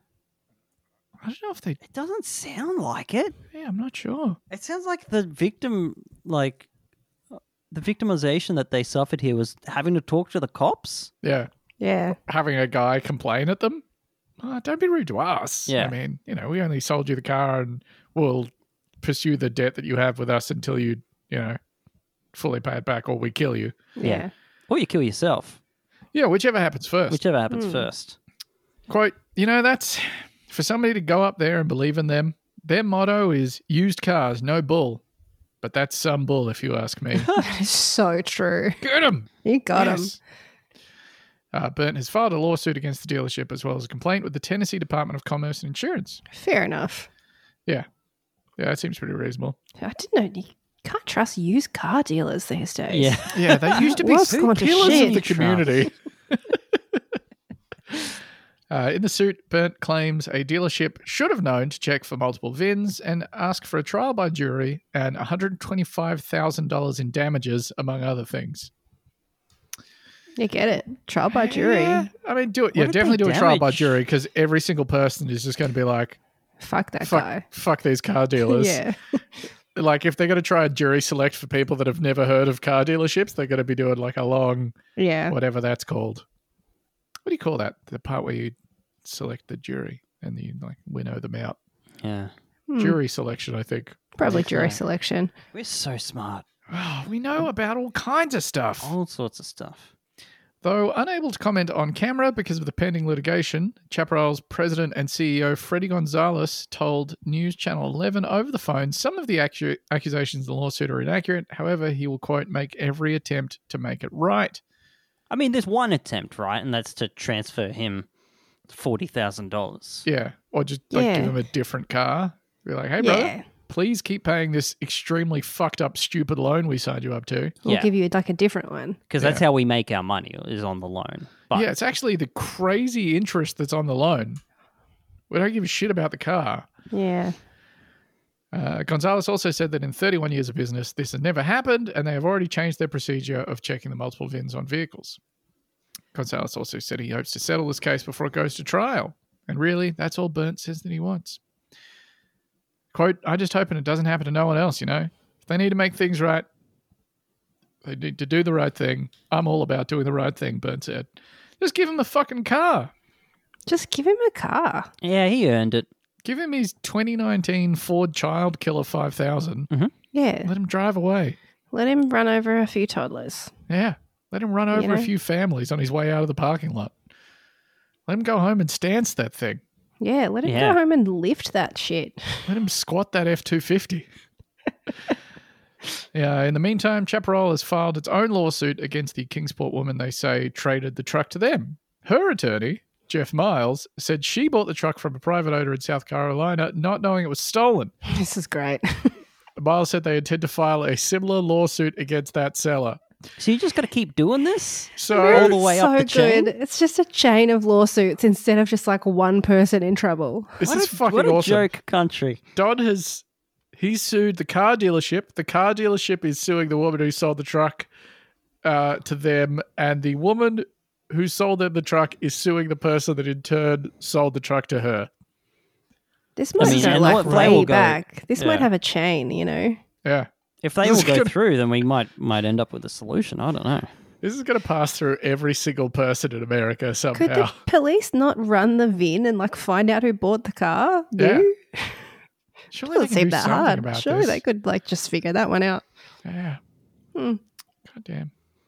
I don't know if they. It doesn't sound like it. Yeah, I'm not sure. It sounds like the victim, like, the victimization that they suffered here was having to talk to the cops. Yeah. Yeah. Having a guy complain at them. Oh, don't be rude to us. Yeah. I mean, you know, we only sold you the car and we'll pursue the debt that you have with us until you, you know, fully pay it back or we kill you. Yeah. Or you kill yourself, Yeah, whichever happens first. whichever happens Hmm. first. Quote, you know, that's for somebody to go up there and believe in them. Their motto is used cars, no bull. But that's some bull, if you ask me. That is so true. Get him. You got him. Yes. Uh, Burton has filed a lawsuit against the dealership as well as a complaint with the Tennessee Department of Commerce and Insurance. Fair enough. Yeah. Yeah, that seems pretty reasonable. I didn't know you can't trust used car dealers these days. Yeah. Yeah, they used to be What's the gone to killers shit? of the community. uh, in the suit, Burnt claims a dealership should have known to check for multiple V I Ns and ask for a trial by jury and one hundred twenty-five thousand dollars in damages, among other things. You get it. Trial by jury. Yeah, I mean, do it. Yeah, if definitely they do a trial by damage- jury because every single person is just going to be like, Fuck that fuck, guy. fuck these car dealers. Yeah. Like, if they're going to try and jury select for people that have never heard of car dealerships, they're going to be doing like a long, Yeah. whatever that's called. What do you call that? The part where you select the jury and you like winnow them out. Yeah. Hmm. Jury selection, I think. Probably jury Okay. selection. We're so smart. Oh, we know about all kinds of stuff. All sorts of stuff. Though unable to comment on camera because of the pending litigation, Chaparral's president and C E O Freddie Gonzalez told News Channel eleven over the phone some of the accu- accusations in the lawsuit are inaccurate. However, he will, quote, make every attempt to make it right. I mean, there's one attempt, right? And that's to transfer him forty thousand dollars. Yeah. Or just like Yeah. give him a different car. Be like, hey, brother, Yeah. please keep paying this extremely fucked up, stupid loan we signed you up to. We'll Yeah. give you like a different one. Because that's how we make our money, is on the loan. But Yeah, it's actually the crazy interest that's on the loan. We don't give a shit about the car. Yeah. Uh, Gonzalez also said that in thirty-one years of business, this has never happened, and they have already changed their procedure of checking the multiple V I Ns on vehicles. Gonzalez also said he hopes to settle this case before it goes to trial. And really, that's all Burnt says that he wants. Quote, I just hoping it doesn't happen to no one else, you know? If they need to make things right, they need to do the right thing. I'm all about doing the right thing, Burnt said. Just give him a fucking car. Just give him a car. yeah, he earned it. Give him his twenty nineteen Ford Child Killer five thousand. Yeah. Let him drive away. Let him run over a few toddlers. Yeah. Let him run over know? a few families on his way out of the parking lot. Let him go home and stance that thing. Yeah. Let him Yeah. go home and lift that shit. Let him squat that F two fifty. Yeah, in the meantime, Chaparral has filed its own lawsuit against the Kingsport woman they say traded the truck to them. Her attorney, Jeff Miles, said she bought the truck from a private owner in South Carolina, not knowing it was stolen. This is great. Miles said they intend to file a similar lawsuit against that seller. So you just got to keep doing this? So, All the way so up the chain? good. It's just a chain of lawsuits instead of just like one person in trouble. this What is a, fucking what a awesome. joke country. Don has he sued the car dealership. The car dealership is suing the woman who sold the truck uh, to them, and the woman who sold them the truck is suing the person that in turn sold the truck to her. This might mean, go and like what- they will way go- back. This might yeah. have a chain, you know. Yeah, If they This all is go gonna- through, then we might might end up with a solution. I don't know. this is going to pass through every single person in America Could somehow. the police not run the V I N and like find out who bought the car? Yeah. No? Surely they Doesn't can seem do that something hard. about Surely this. they could like just figure that one out. Yeah. Hmm. God damn.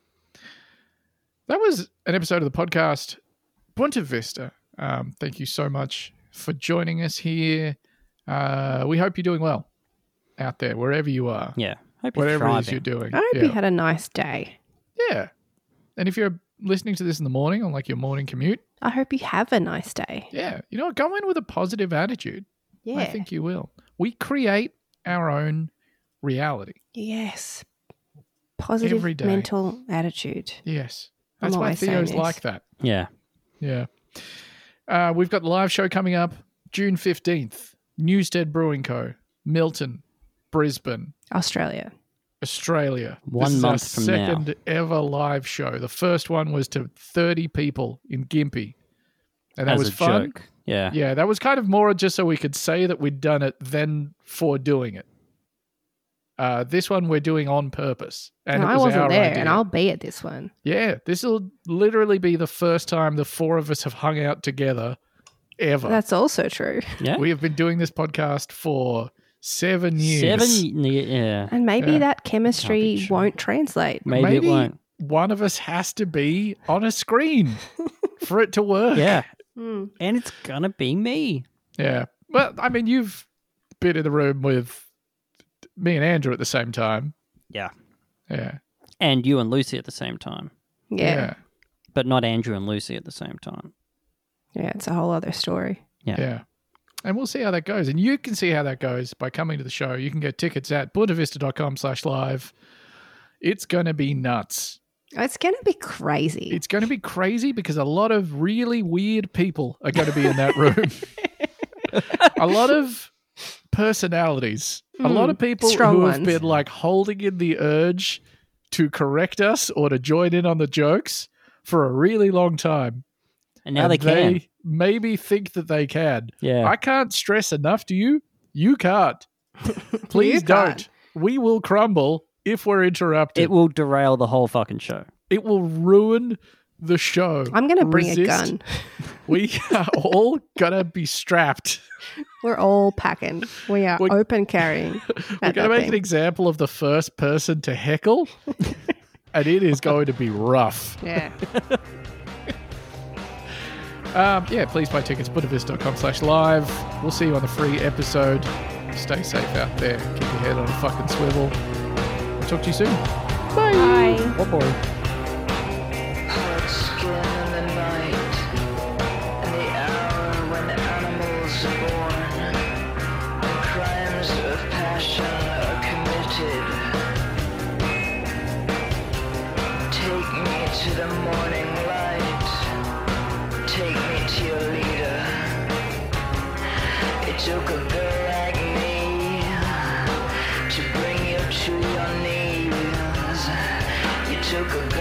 That was an episode of the podcast Bunta Vista. Um, thank you so much for joining us here. Uh, we hope you're doing well out there, wherever you are, Yeah. Hope you're whatever it is thriving. you're doing. I hope yeah. you had a nice day. yeah. And if you're listening to this in the morning on like your morning commute, I hope you have a nice day. yeah, you know what? Go in with a positive attitude. Yeah. I think you will. We create our own reality. Yes. Positive Every day. mental attitude. Yes. I'm That's why always saying Theo's this. like that. Yeah. Yeah. Uh, we've got the live show coming up June fifteenth. Newstead Brewing Co., Milton, Brisbane, Australia. Australia. One this is month our from now. second ever live show. The first one was to thirty people in Gympie. And that As was a fun. joke. Yeah. Yeah, that was kind of more just so we could say that we'd done it than for doing it. Uh, this one we're doing on purpose. And And it I was wasn't our there, idea. and I'll be at this one. Yeah, this will literally be the first time the four of us have hung out together ever. That's also true. Yeah. We have been doing this podcast for seven years. Seven. Yeah. And maybe Yeah. that chemistry Can't be true. won't translate. Maybe, Maybe it won't. one of us has to be on a screen for it to work. Yeah. Hmm. And it's gonna be me. Yeah. Well, I mean, you've been in the room with me and Andrew at the same time. Yeah. Yeah. And you and Lucy at the same time. Yeah. But not Andrew and Lucy at the same time. Yeah, it's a whole other story. Yeah. Yeah. And we'll see how that goes. And you can see how that goes by coming to the show. You can get tickets at buntavista.com slash live. It's going to be nuts. It's going to be crazy. It's going to be crazy because a lot of really weird people are going to be in that room. A lot of personalities. A lot of people strong who have ones. been like holding in the urge to correct us or to join in on the jokes for a really long time. And now and they can. They maybe think that they can. Yeah. I can't stress enough to you. You can't. Please You don't. can't. We will crumble if we're interrupted. It will derail the whole fucking show. It will ruin the show. I'm going to bring Resist. a gun. We are all gonna be strapped. We're all packing. We are We're- open carrying. We're going to make an example of the first person to heckle, and it is going to be rough. Yeah. Um, yeah, please buy tickets, buntavista.com slash live. We'll see you on the free episode. Stay safe out there. Keep your head on a fucking swivel. I'll talk to you soon. Bye. Oh boy. Hot skin in the night, and the hour when animals are born, and crimes of passion are committed. Take me to the morning light, take me to your leader. It took a girl like me to bring you to your knees. You took a